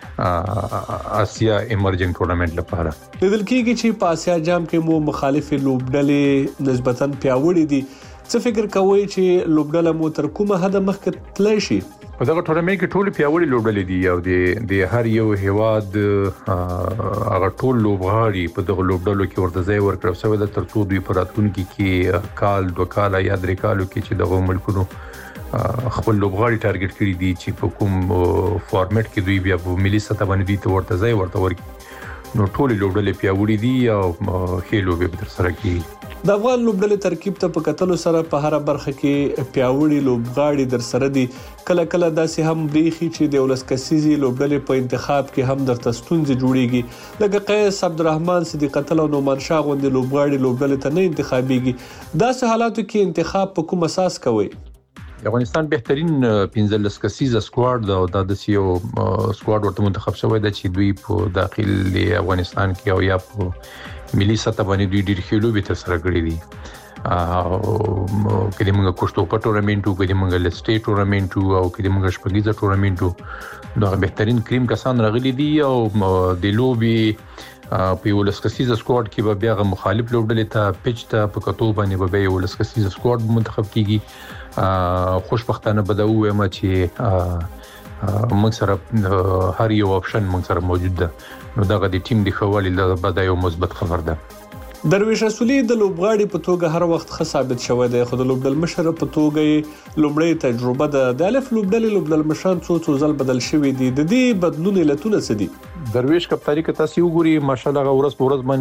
[SPEAKER 20] آسیا ایمرجنګ ټورنمنت لپاره.
[SPEAKER 19] لیدل کېږي چې په آسیا جام کې مو مخالف لوبډلې نسبتاً پیاوړې دي. څه فکر کوئ چې لوبډله مو تر کومه حد مخکې تللی شي؟
[SPEAKER 20] په دغه ټورنمنت کې ټول پیاوړي لوبډلې دي او د د هر یو هیواد هغه ټول لوبغاړي په دغه لوبډلو کې ورته ځای ورکړل شوی د ترڅو دوی په راتلونکي کې کال دوه کال یا درې کالو کې چې دغه ملکونو خپل لوبغاړي ټارګټ کړی دي چې په کوم فارمټ کې دوی بیا په ملي سطح باندې دي ته ورته ځای ورته ورکړي. نو ټول لوبډلې پیاوړي دي او خې لوبې به تر سره کیږي.
[SPEAKER 19] د افغان لوبډلې ترکیب ته په کتلو سره په هر برخه کې پیاوړي لوبغاړي در سره دي. کله کله داسې هم بریخي چې د ولس کسيزي لوبډلې په انتخاب کې هم درته ستونزې جوړيږي. لکه قیس عبدالرحمن صدیق الله او نومان شاه غوندې لوبغاړي لوبډلې ته نه انتخابيږي. داسې حالاتو کې انتخاب په کوم اساس کوي؟
[SPEAKER 20] افغانستان بهترین پنځلس کسیزه سکواډ دا او د سیو سکواډ ورته منتخب شوی د چې دوی په داخل افغانستان کې او یا په ملي سطح باندې دوی ډیر خلو به تر سره کړی دي او کله موږ کوشتو په ټورنمنټو کې موږ لسټي ټورنمنټو او کله موږ شپږیزه ټورنمنټو دا بهترین کریم کسان راغلي دي او د لوبي په یو لسکسیزه سکواډ کې به بیا مخالف لوبډلې ته پچ ته په کتو باندې به یو لسکسیزه سکواډ منتخب کیږي خوشبختانه به دا وایم چې موږ سره هر یو اپشن موږ سره موجود ده نو دا د ټیم د خوالي له بده یو مثبت خبر ده
[SPEAKER 19] درویش رسولي د لوبغاړي په توګه هر وخت ښه ثابت شوی دی خو د لوبډل مشر په توګه لومړی تجربه ده د الف لوبډل لوبډل مشران څو څو ځل بدل شوی دي د دې بدلون علتونه څه دي
[SPEAKER 20] درویش کپتاری که تاسو وګوري ماشاالله ورځ په ورځ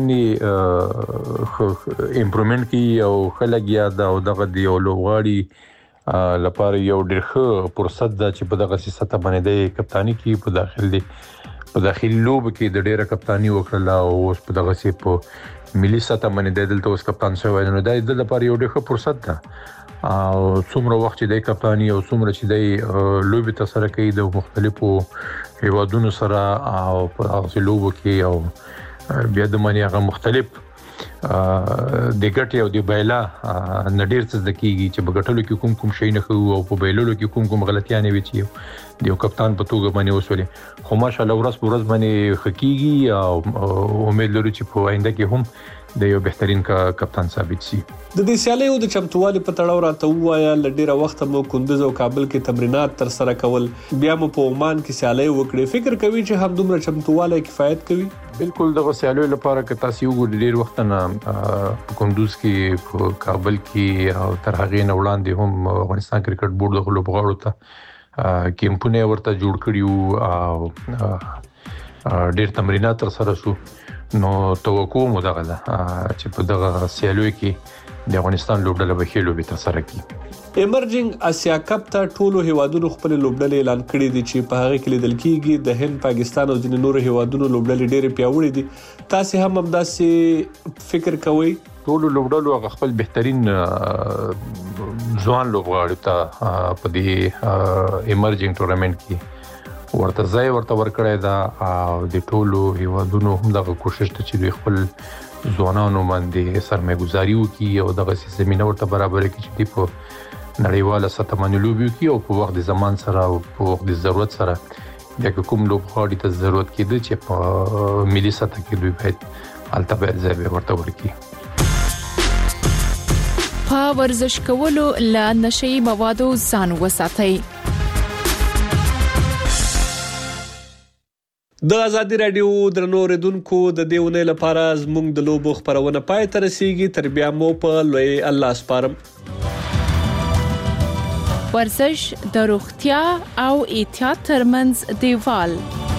[SPEAKER 20] باندې امپروومنت کی او خلګیا دا او دغه دی او لوبغاړي لپاره یو ډېر ښه فرصت ده چې په دغه سیاست باندې د کپتانی کی په داخل دي په داخلي لوب کې د ډېره کپتانی وکړه او اوس په دغه سی په ملي سطح باندې دلته اوس کپتان شوی نو د دې لپاره یو ډېر ښه فرصت ده او څومره وخت چې د کپتانی او څومره چې د لوب ته سره کوي د مختلفو هیوادونو سره او په هغه لوب کې او بیا د معنی هغه مختلف د ګټي او د بایلا نډیر څه د کیږي چې بغټلو کې کوم کوم شي نه خو او په بایلولو کې کوم کوم غلطیاں وي چې د یو کپتان په توګه باندې وسولې خو ماشالله ورځ په ورځ باندې حقيقي او امید لرو چې په آینده کې هم د یو بهترین کپتان ثابت شي
[SPEAKER 19] د دې سیالیو د چمتووالي په تړاو راته وایا لډیره وخت مو کندوز او کابل کې تمرینات تر سره کول بیا مو په عمان کې سیالي وکړي فکر کوي چې هم دومره چمتوواله کفایت کوي
[SPEAKER 20] بالکل دغه سیالیو لپاره که تاسو وګورئ ډیر وخت نه په کندوز کې په کابل کې او تر هغه نه وړاندې هم افغانستان کرکټ بورډ د لوبغاړو ته کیمپونه ورته جوړ کړیو او ډیر تمرینات تر سره شو نو توقع مو دغه ده چې په دغه سیالیو کې د افغانستان لوبډله به خېلو به تر سره کی
[SPEAKER 19] ایمرجنګ اسیا کپ ته ټولو هیوادونو خپل لوبډلې اعلان کړې دي چې په هغه کې لیدل کېږي د هند پاکستان او ځینې نورو هیوادونو لوبډلې ډېرې پیاوړې دي تاسو هم همداسې فکر کوئ
[SPEAKER 20] ټولو لوبډلو خپل بهترین ځوان لوبغاړي ته په دې ایمرجنګ ټورنمنت کې ورته ځای ورته ورکړی دا او د ټولو هیوادونو هم دغه کوشش ته چې دوی خپل ځوانانو باندې سرمایه‌ګذاري وکړي او دغه زمينه ورته برابر کړي چې په نړیواله سطح باندې لوبي وکړي او په وخت د زمان سره او په وخت د ضرورت سره د کوم لوبغاړي ته ضرورت کېده چې په ملي سطح کې دوی باید البته باید ځای ورته ورکړي
[SPEAKER 4] په ورزش کولو له نشي موادو ځان وساتئ
[SPEAKER 19] د ازادي رادیو درنو ردونکو د دیونه لپاره زموږ د لوبو خبرونه پای ته رسیدي تر بیا مو په لوی الله سپارم
[SPEAKER 4] ورزش د روغتیا او احتیاط ترمنځ دیوال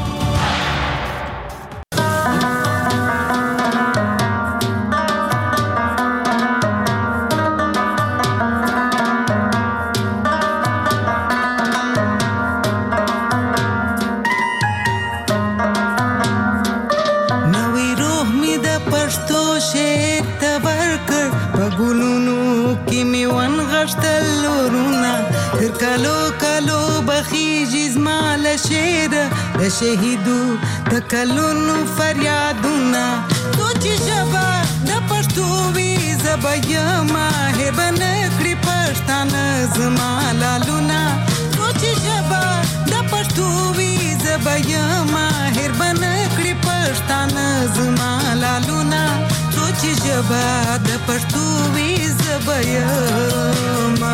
[SPEAKER 6] شهیدو تکلونو فریادونه سوچ شبا د پښتو وی زبیا ماهر بنکړي پښتانه زما لالونه سوچ شبا د پښتو وی زبیا ماهر بنکړي پښتانه زما لالونه سوچ شبا د پښتو وی زبیا ما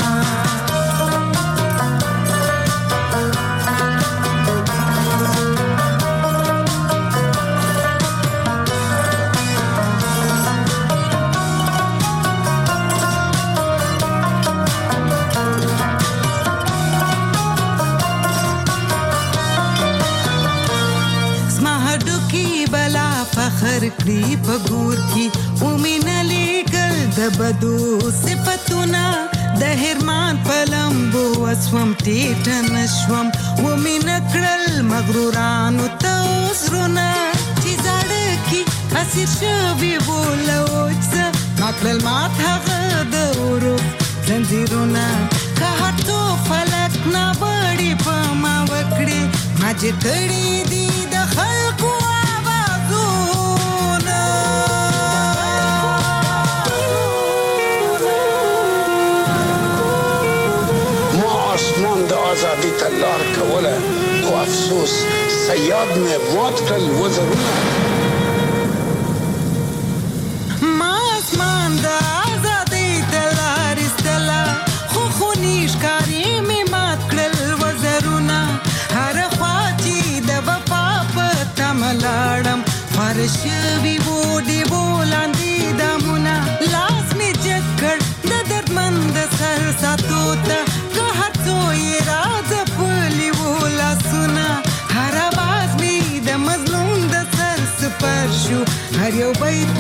[SPEAKER 6] فخر کړی په ګور کې ومنه لګل د بدو صفاتونه د هرمان پلمبو وسوم ټیټ نشوم ومنه کړل مغرورانو ته زرونه چې زړه کې اسیر شوی بولوځ ناکل مات هغه د ورو زنجیرونه که هر څو فلک نه وړي په ما وکړي ما چې کړي دي د خلکو آوازونه
[SPEAKER 10] ما آسمان د آزادی ته لار کوله خو افسوس صیاد مې مات کړل وزرونه
[SPEAKER 6] ما آسمان د آزادی ته لار ایستله خو خوني ښکاري مې مات کړل وزرونه هر خوا چې د وفا په تمه لاړم خواره شوي وو ډېوو لاندې دامونه لاس مې جګ کړ د دردمند سر ساتو ته که هر څو یې راځپلي وو لاسونه هر اواز مې د مظلوم د سر سپر شو هر یو بیت